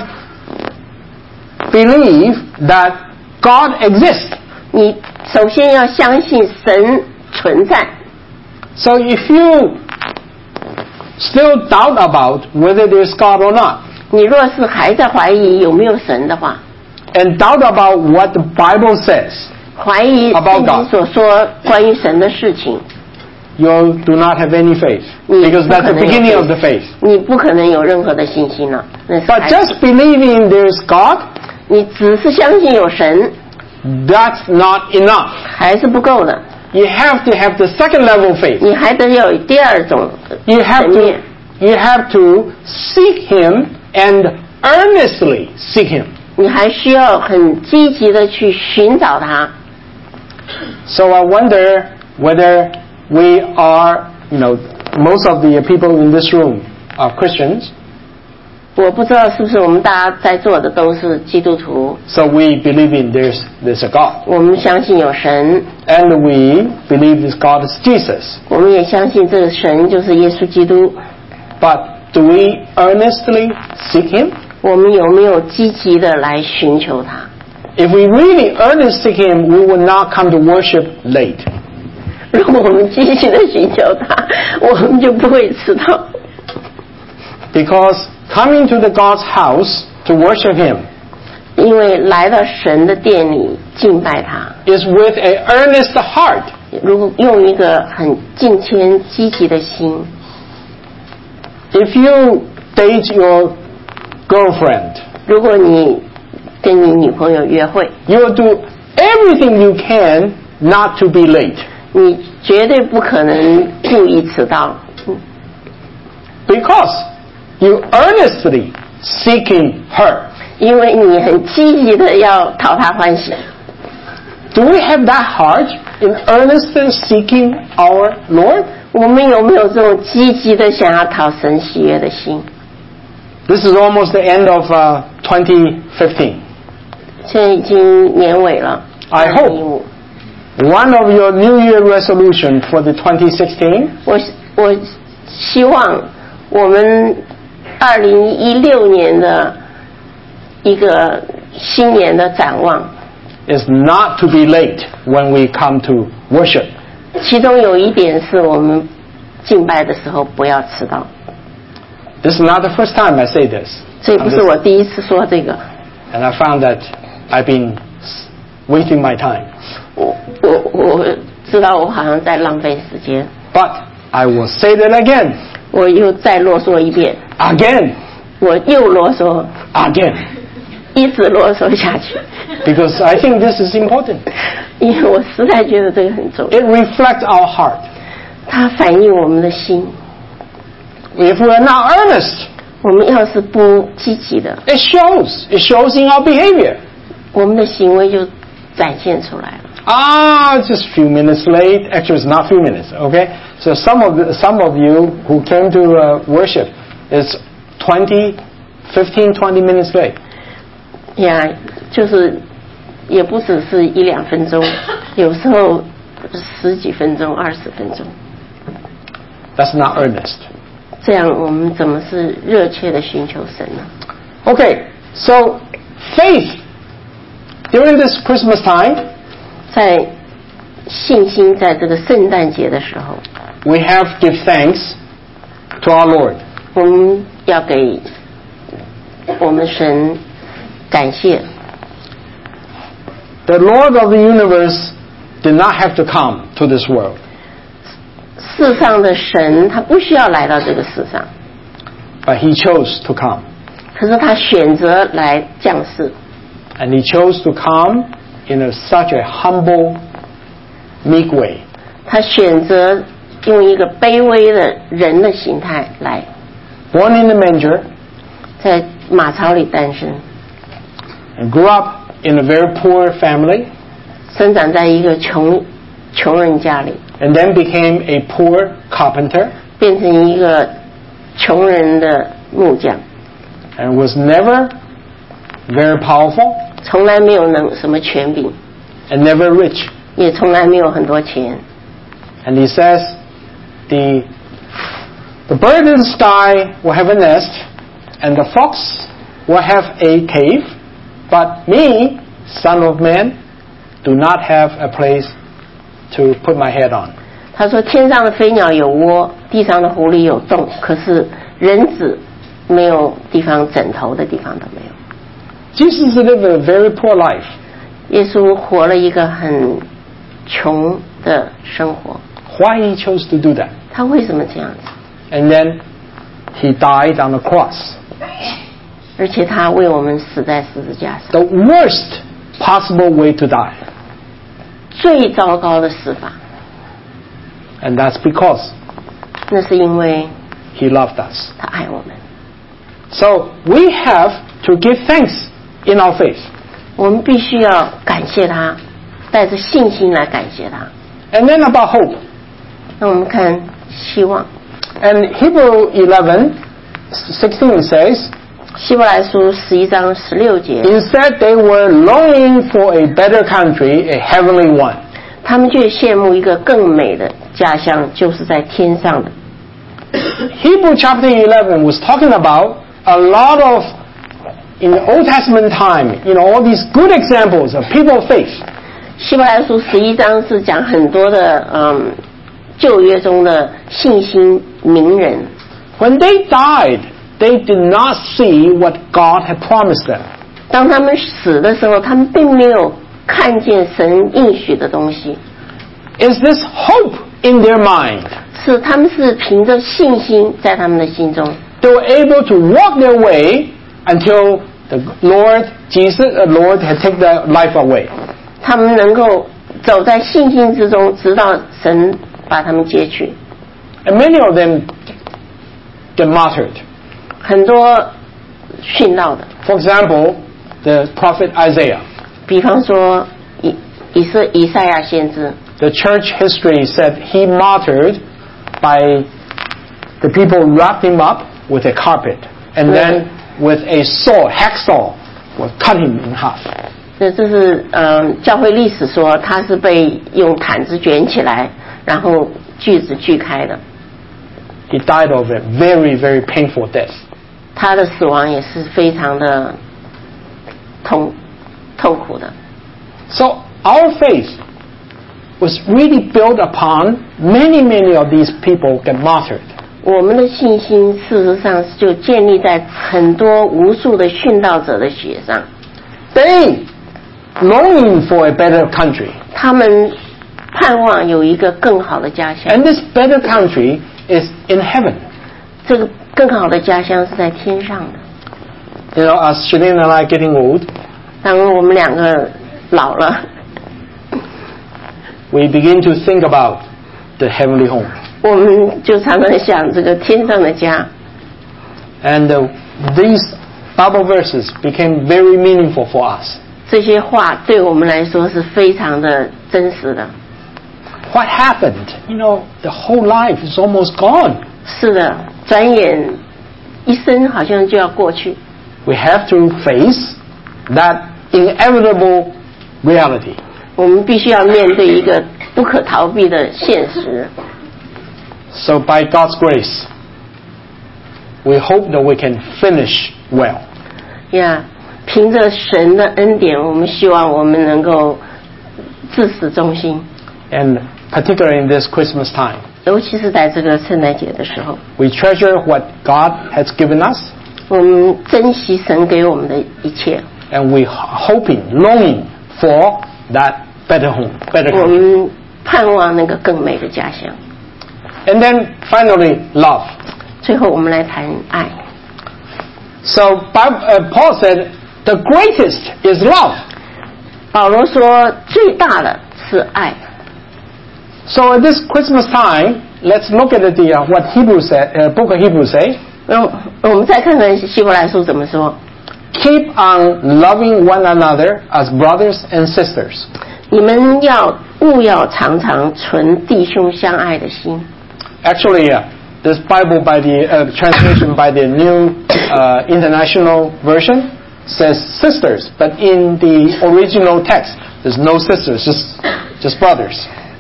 believe that God exists. 你首先要相信神存在。 So if you still doubt about whether there's God or not, 你若是还在怀疑有没有神的话， and doubt about what the Bible says, 怀疑 About 圣经所说关于神的事情， you do not have any faith. 你 Because 不 that's 可 the 能有 beginning of the faith. 你不可能有任何的信心了。那是 But 还 just believing there's God, 你只是相信有神， that's not enough. 还是不够的。 You have to have the second level of faith. 你还得有第二种 You have 层面， you have to seek Him and earnestly seek Him. 你还需要很积极的去寻找他。 So I wonder whether we are, most of the people in this room are Christians. 我不知道是不是我们大家在座的都是基督徒， So we believe in there's a God. 我们相信有神， And we believe this God is Jesus. 我们也相信这个神就是耶稣基督。 But do we earnestly seek Him? 我们有没有积极的来寻求他？ If we really earnestly seek Him, we will not come to worship late. 如果我们积极的寻求他，我们就不会迟到。 Because coming to the God's house to worship Him 因为来到神的殿里敬拜他， is with an earnest heart. 如果用一个很敬虔积极的心， If you date your girlfriend, 如果你跟你女朋友约会， you will do everything you can not to be late. 你绝对不可能故意迟到， Because you earnestly seeking her. 因为你很积极的要讨她欢喜。 Do we have that heart in earnestly seeking our Lord? 我们有没有这种积极的想要讨神喜悦的心？ This is almost the end of 2015. 现在已经年尾了。 I hope 2015 one of your New Year resolution for the 2016 我希望我们2016年的一个新年的展望， is not to be late when we come to worship. 其中有一点是我们敬拜的时候不要迟到。 This is not the first time I say this. 这不是我第一次说这个， And I found that I've been wasting my time. 我知道我好像在浪费时间， But I will say that again. 我又再啰嗦一遍， Again. 我又啰嗦， Again. 一直啰嗦下去， Because I think this is important. 因为我实在觉得这个很重要， It reflects our heart. 它反映我们的心。 If we are not earnest, 我们要是不积极的， it shows. It shows in our behavior. 我们的行为就展现出来了。 Just a few minutes late. Actually, it's not a few minutes. Okay. So some of you who came to worship is 15, 20 minutes late. 呀，就是也不只是一两分钟，有时候10几分钟、20分钟。 That's not earnest. 这样我们怎么是热切的寻求神呢？ Okay. So faith during this Christmas time 在信心在这个圣诞节的时候 we have to give thanks to our Lord. 我们要给我们神感谢。 The Lord of the universe did not have to come to this world. 世上的神他不需要来到这个世上， But he chose to come. 可是他选择来降世， And he chose to come in such a humble, meek way. 他选择用一个卑微的人的形态来， Born in the manger 在马槽里诞生， and grew up in a very poor family 生长在一个穷人家里， and then became a poor carpenter 变成一个穷人的木匠， and was never very powerful 从来没有什么权柄， and never rich. 也从来没有很多钱。 And he says, the bird in the sky will have a nest and the fox will have a cave, but me, Son of Man, do not have a place to put my head on. 他说天上的飞鸟有窝，地上的狐狸有洞，可是人子没有地方枕头的地方都没有。 Jesus lived a very poor life. 耶稣活了一个很穷的生活， Why he chose to do that? 他为什么这样子？ And then he died on the cross. 而且他为我们死在十字架上， The worst possible way to die. 最糟糕的死法。 And that's because 那是因为 he loved us. 他爱我们。 So we have to give thanks in our faith. 我们必须要感谢他，带着信心来感谢他。 And then about hope. 那我们看希望， And Hebrew 11:16 says, 希伯来书11章16节， instead they were longing for a better country, a heavenly one. 他们却羡慕一个更美的家乡，就是在天上的。 Hebrew chapter 11 was talking about a lot of, in the Old Testament time, all these good examples of people of faith. 希伯来书11章是讲很多的旧约中的信心名人， When they died, they did not see what God had promised them. 当他们死的时候，他们并没有看见神应许的东西， Is this hope in their mind? 是他们是凭着信心在他们的心中， They were able to walk their way until the Lord had taken their life away. 他们能够走在信心之中，直到神把他们接去。 And many of them get martyred. 很多殉道的， For example, the prophet Isaiah. 比方说以赛亚先知， The church history said he martyred by the people wrapped him up with a carpet and then with a hacksaw, would cut him in half. 这是教会历史说他是被用毯子卷起来，然后锯子锯开的。 He died of a very, very painful death. 他的死亡也是非常的痛苦的。 So our faith was really built upon many of these people get martyred. 我们的信心事实上就建立在很多无数的殉道者的血上。 They longing for a better country. 他们盼望有一个更好的家乡， And this better country is in heaven. 这个更好的家乡是在天上的。 As Shalene and I getting old, 当我们两个老了， we begin to think about the heavenly home. 我们就常常想这个天上的家。 And these Bible verses became very meaningful for us. 这些话对我们来说是非常的真实的。 What happened? The whole life is almost gone. 是的，转眼一生好像就要过去。 We have to face that inevitable reality. 我们必须要面对一个不可逃避的现实。 So by God's grace, we hope that we can finish well. 凭着神的恩典，我们希望我们能够至死忠心。 And particularly in this Christmas time. 尤其是在这个圣诞节的时候， We treasure what God has given us, 我们珍惜神给我们的一切， and we hoping, longing for that better home, better 我 country. 们盼望那个更美的家乡。 And then finally, love. 最后我们来谈爱。 So Paul said, the greatest is love. 保罗说最大的是爱。 So at this Christmas time, let's look at what Hebrews book of Hebrews say. 我们再看看希伯来书怎么说。 Keep on loving one another as brothers and sisters. 你们务要常常存弟兄相爱的心。 Actually, this Bible by the translation by the New International Version says sisters, but in the original text, there's no sisters, just brothers.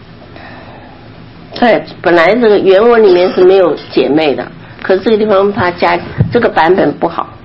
对，本来这个原文里面是没有姐妹的，可是这个地方它加这个版本不好。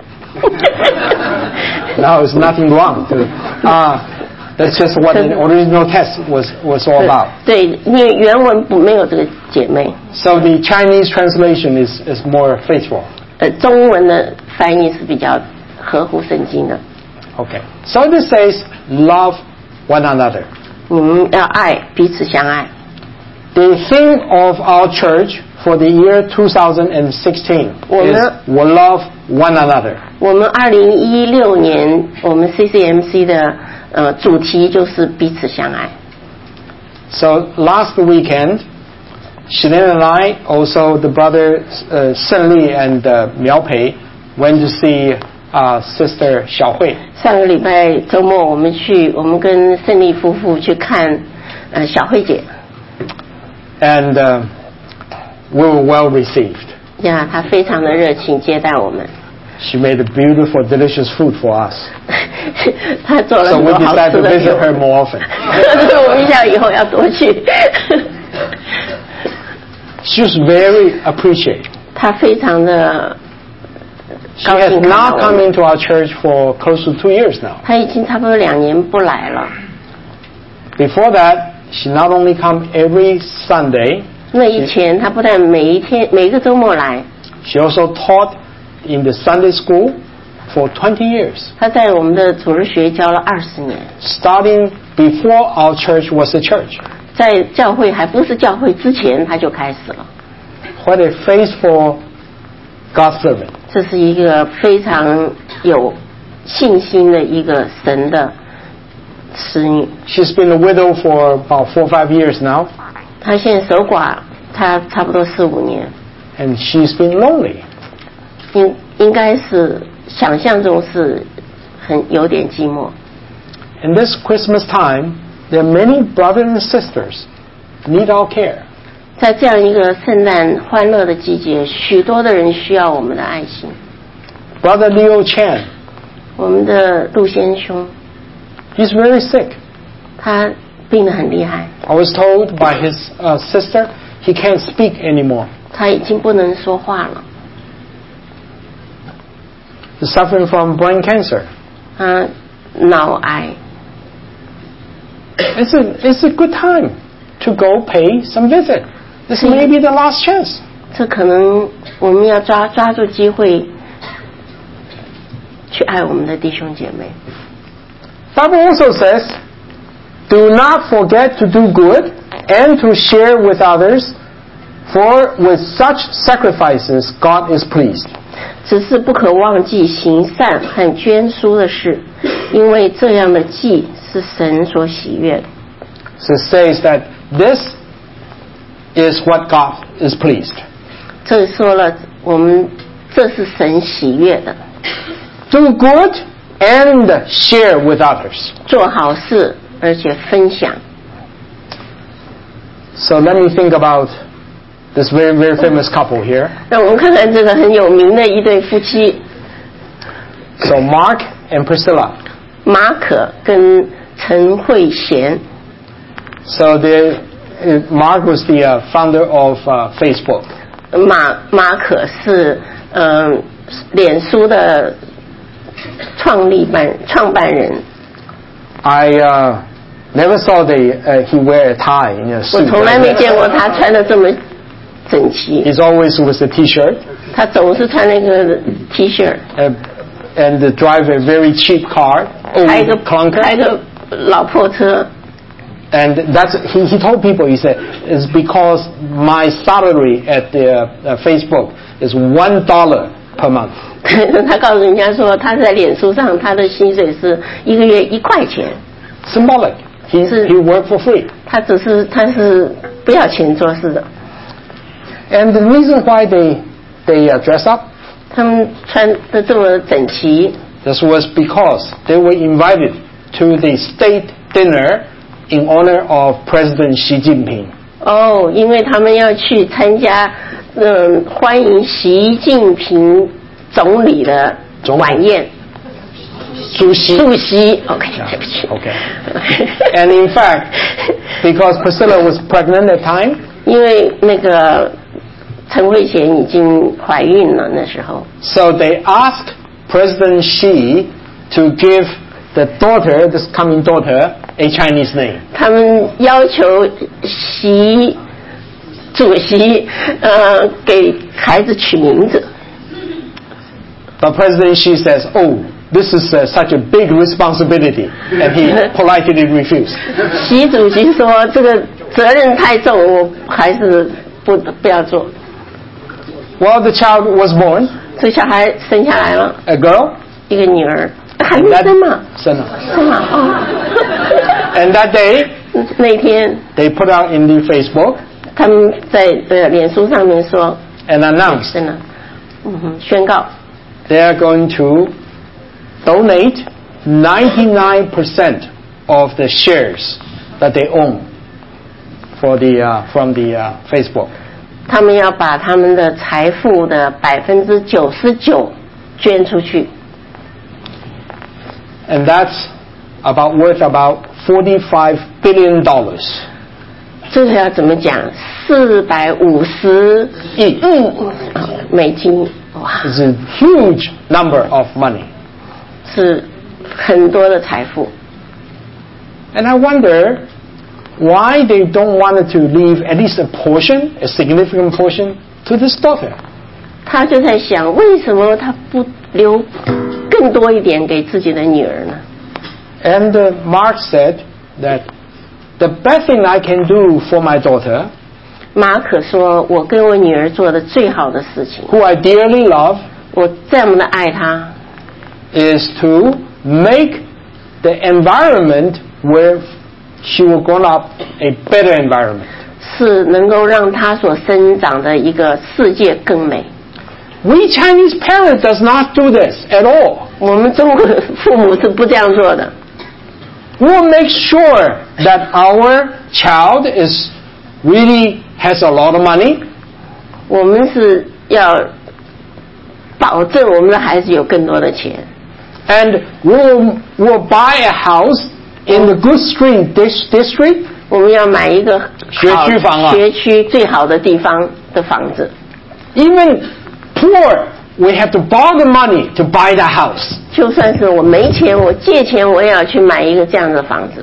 Now it's nothing wrong. That's just what the original text was all about. 对，因为原文没有这个姐妹。 So the Chinese translation is more faithful. 中文的翻译是比较合乎圣经的。 Okay. So this says, love one another. 你们要爱，彼此相爱。 The theme of our church for the year 2016 is we love one another. 我们2016年我们 CCMC 的主题就是彼此相爱。 So last weekend, Shilin and I, also the brothers Shen Li and Miao Pei, went to see Sister Xiao Hui. 上个礼拜周末我们跟胜利夫妇去看小慧姐。 And we were well received. 呀，她非常的热情接待我们。 She made a beautiful, delicious food for us. 她做了 So 很 we 多好 decided 吃 to 的 visit her more often. 所以我们想以后要多去。 She was very appreciative. 她非常的 She has not come into our church for close to 2 years now. 她已经差不多2年不来了。 Before that, she not only come every Sunday, 那以前她不但每个周末来， she also taught in the Sunday school for 20 years. 她在我们的主日学教了20年， Starting before our church was a church. 在教会还不是教会之前，她就开始了。 What a faithful God servant. 这是一个非常有信心的一个神的使女。 She's been a widow for about 4 or 5 years now, 她现在守寡，她差不多4、5年， and she's been lonely. 应该是想象中是有点寂寞。 In this Christmas time, there are many brothers and sisters need our care. 在这样一个圣诞欢乐的季节，许多的人需要我们的爱心。 Brother Leo Chan, 我们的陆先兄， he's very sick. 他病得很厉害， I was told by his sister he can't speak anymore. 他已经不能说话了。 He's suffering from brain cancer. 他脑癌， It's a good time to go pay some visit. This may be the last chance. 这可能我们要抓住机会去爱我们的弟兄姐妹。 Bible also says, do not forget to do good and to share with others, for with such sacrifices God is pleased. 只是不可忘记行善和捐书的事，因为这样的祭是神所喜悦的。 So it says that this is what God is pleased. 这说了，这是神喜悦的， Do good and share with others. 做好事而且分享。 So let me think about this very, very famous couple here. 让我们看看这个很有名的一对夫妻， So Mark and Priscilla. 马可跟陈慧贤。 So Mark was the founder of Facebook. 马可是脸书的创办人。 I never saw he wear a tie in a 我 suit. 从来没见过他穿的这么整齐。 He's always with a T-shirt. 他总是穿那个 T 恤， And drive a very cheap car, 开 old 个 clunker. 老破车。 And that's he told people, he said, it's because my salary at the Facebook is $1 per month. 他告诉人家说，他在脸书上他的薪水是1个月1块钱。 Symbolic. He worked for free. 他是不要钱做事的。 And the reason why they dress up, 他们穿的这么整齐。 this was because they were invited to the state dinner in honor of President Xi Jinping. 哦，因为他们要去参加欢迎习近平总理的晚宴。 主席 OK， 对不起。 Okay. And in fact, because Priscilla was pregnant at the time, 因为那个陈慧娴已经怀孕了那时候。 So they asked President Xi to give the daughter, this coming daughter, a Chinese name. 他们要求习主席给孩子取名字。 But President Xi says, "Oh, this is such a big responsibility," and he politely refused. 习主席说这个责任太重，我还是不要做。 Well, the child was born, 这小孩生下来了， a girl. 一个女儿，还没生嘛？ 生了。 生了哦。 And that day, 那天 they put out in the Facebook 他们在脸书上面说 and announced 真的，宣告 they are going to donate 99% of the shares that they own for from the Facebook. 他们要把他们的财富的99%捐出去。 And that's worth about $45 billion. 这个要怎么讲？450亿美金，哇！ It's a huge number of money. 是很多的财富。 And I wonder why they don't want to leave at least a significant portion, to this daughter. 他就在想，为什么他不留更多一点给自己的女儿呢？ And Mark said that the best thing I can do for my daughter, 马可说，我跟我女儿做的最好的事情， who I dearly love, 我这么的爱她， is to make the environment where she will grow up a better environment. 是能够让她所生长的一个世界更美。 We Chinese parents does not do this at all. 我们中国父母是不这样做的。 We'll make sure that our child really has a lot of money. 我们是要保证我们的孩子有更多的钱。 And we'll buy a house in the good street district. 我们要买一个学区房啊， 学区最好的地方的房子。 Even poor, we have to borrow the money to buy the house. 就算是我没钱，我借钱，我也要去买一个这样的房子。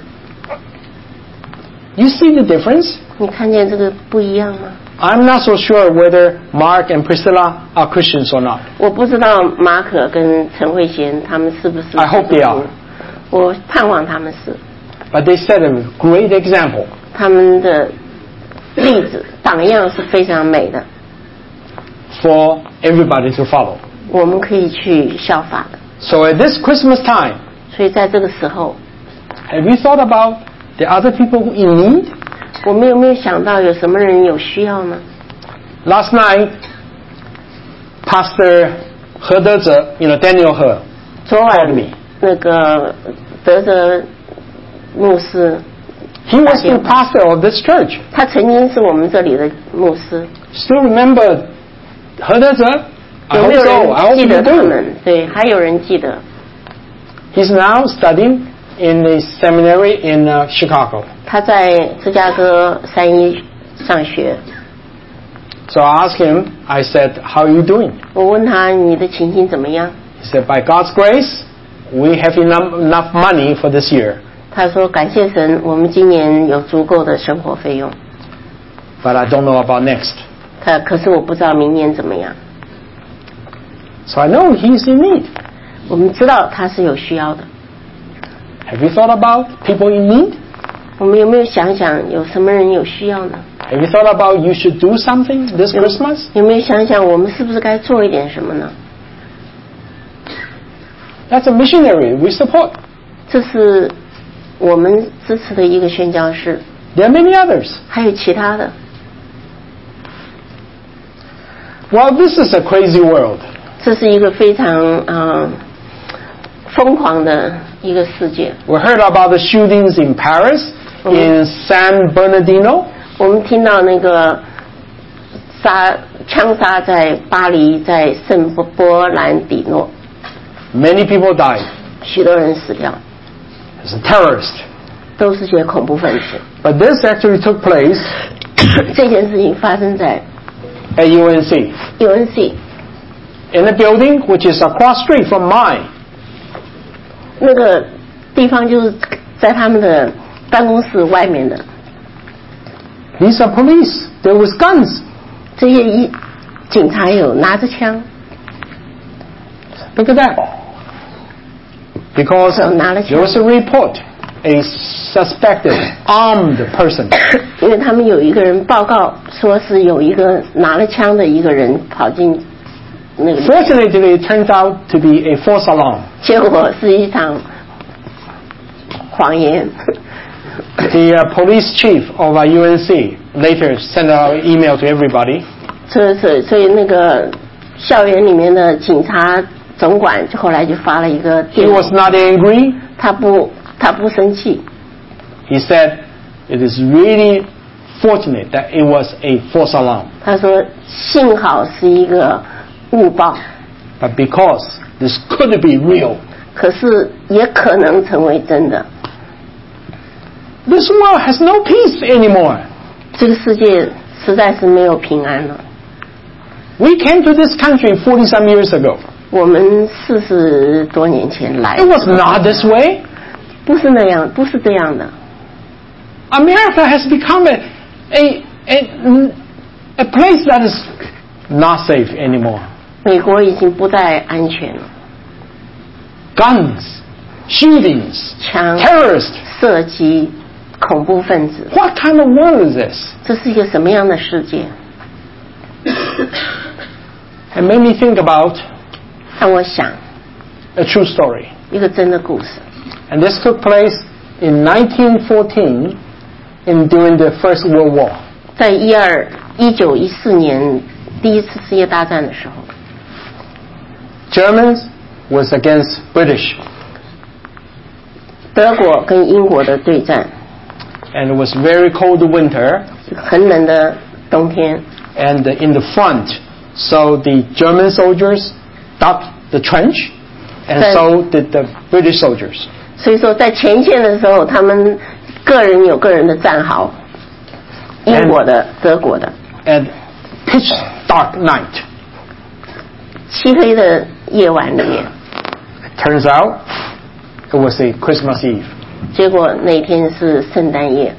You see the difference? 你看见这个不一样吗？ I'm not so sure whether Mark and Priscilla are Christians or not. 我不知道马可跟陈慧娴他们是不是。 I hope they are. 我盼望他们是。 But they set a great example. 他们的例子榜样是非常美的， For everybody to follow. 我们可以去效法的。 So at this Christmas time, 所以在这个时候， have you thought about the other people in need? 我们有没有想到有什么人有需要呢？ Last night, Pastor He Dezhe, Daniel He, 昨 called 晚 me. 那个德泽牧师， He was the pastor of this church. 他曾经是我们这里的牧师。 Still remember He Dezhe? I 有 hope 没有 so. I 人 hope 记 you 得他 do. 们？对，还有人记得。 He's now studying in a seminary in Chicago. 他在芝加哥3一上学。 So I asked him, I said, how are you doing? 我问他你的情形怎么样？ He said, by God's grace, we have enough money for this year. 他说感谢神，我们今年有足够的生活费用。 But I don't know about next. 可是我不知道明年怎么样。 So I know he's in need. 我们知道他是有需要的。 Have you thought about people in need? 我们有没有想想有什么人有需要呢？ Have you thought about you should do something this Christmas? 有没有想想我们是不是该做一点什么呢？ That's a missionary we support. 这是我们支持的一个宣教士， There are many others. 还有其他的。 Well, this is a crazy world. 这是一个非常疯狂的一个世界。 We heard about the shootings in Paris, in San Bernardino. 我们听到那个枪杀在巴黎，在圣波兰迪诺， Many people died. 许多人死掉， It's a terrorist. 都是些恐怖分子。 But this actually took place 这件事情发生在 at UNC, UNC in a building which is across street from mine. 那个地方，就是在他们的办公室外面的。 These are police. There was guns. 这些警察有拿着枪， Look at that. Because So,拿了枪。 there was a report, a suspected armed person 因为他们有一个人报告说是有一个拿了枪的一个人跑进那个， Fortunately, it turns out to be a false alarm. 结果是一场谎言。 The police chief of UNC later sent out an email to everybody. 所以那个校园里面的警察总管后来就发了一个 He 电 was 邮， not angry. 他不生气， He said it is really fortunate that it was a false alarm. 他说幸好是一个误报， But because this could be real, 可是也可能成为真的。 this world has no peace anymore. 这个世界实在是没有平安了。 We came to this country 40-some years ago. 我们40多年前来 It，was not this way. 不是那样，不是这样的。 America has become a place that is not safe anymore. 美国已经不再安全了， Guns, shootings, 枪、 terrorists. 射击、恐怖分子， What kind of world is this? 这是一个什么样的世界？ It made me think about 让我想 a true story. 一个真的故事。 And this took place in 1914 during the First World War. 在1914年第一次世界大战的时候， Germans was against British. 德国跟英国的对战， And it was very cold winter. 很冷的冬天， And in the front, so the German soldiers dug the trench, and Then- so did the British soldiers. 所以说在前线的时候，他们个人有个人的战壕，英国的、德国的， And pitch dark night. 漆黑的夜晚里面， It turns out it was a Christmas Eve. 结果那天是圣诞夜，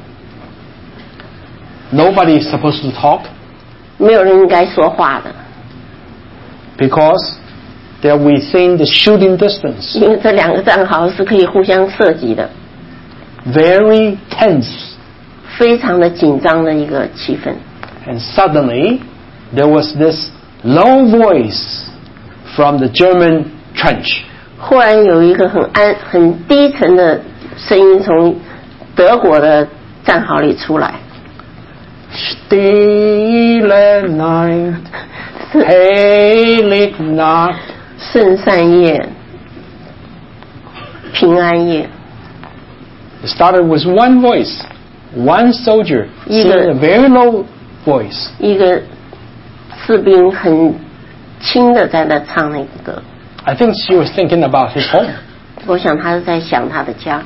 Nobody is supposed to talk 没有人应该说话的， because they're within the shooting distance. 因为这两个战壕是可以互相射击的， Very tense. 非常的紧张的一个气氛。 And suddenly, there was this low voice from the German trench. 忽然有一个很低沉的声音从德国的战壕里出来， Stille Nacht, heilig Nacht. 圣诞夜、平安夜。 It started with one voice, one soldier singing a very low voice. 一个士兵很轻的在那唱那个歌， I think she was thinking about his home. 我想他是在想他的家。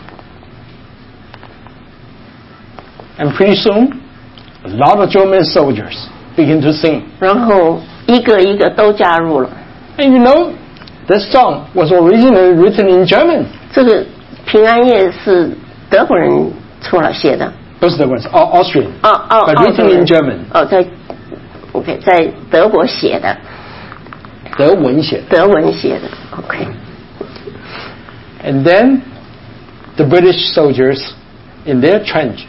And pretty soon, a lot of German soldiers begin to sing. 然后一个一个都加入了。 And you know, this song was originally written in German. 这个平安夜是德国人写的， Those are the ones, Austrian. 澳 But 洲 written 人 in German. 在 OK， 在德国写的， 德文写的。 OK。 And then the British soldiers in their trench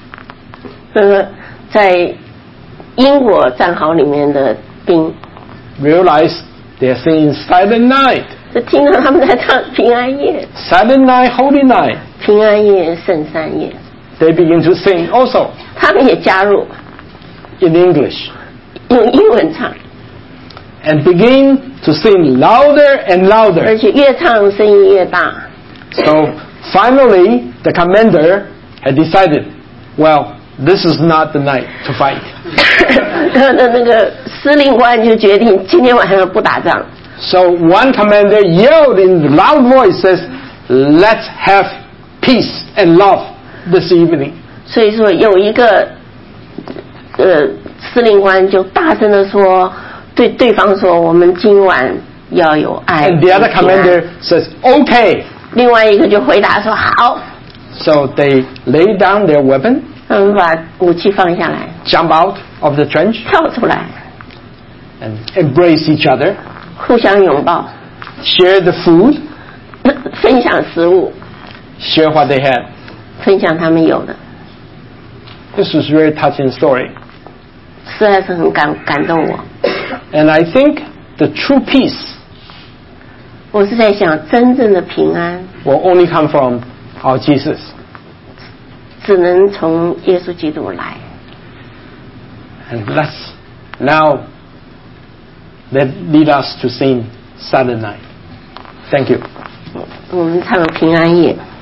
在英国战壕里面的兵 realize they're singing Silent Night. 就听到他们在唱平安夜， Silent Night, Holy Night. 平安夜、圣三夜， They begin to sing also 他们也加入 in English 用英文唱， and begin to sing louder and 而 louder. 且越唱声音越大。 So finally, the commander had decided, well, this is not the night to fight. 那个司令官就决定今天晚上不打仗。 So one commander yelled in loud voice, says, let's have peace and love this evening. 所以说有一个司令官就大声的说，对对方说，我们今晚要有爱。 And the other commander says, okay. 另外一个就回答说好。 So they lay down their weapon, 他们把武器放下来， jump out of the trench, 跳出来， and embrace each other, 互相拥抱， share the food, 分享食物， share what they had. 分享他们有的， This was a very touching story. 实在是很感动我。 And I think the true peace 我是在想，真正的平安 will only come from our Jesus. 只能从耶稣基督来。 And let's now lead us to sing Silent Night. Thank you. 我们唱平安夜。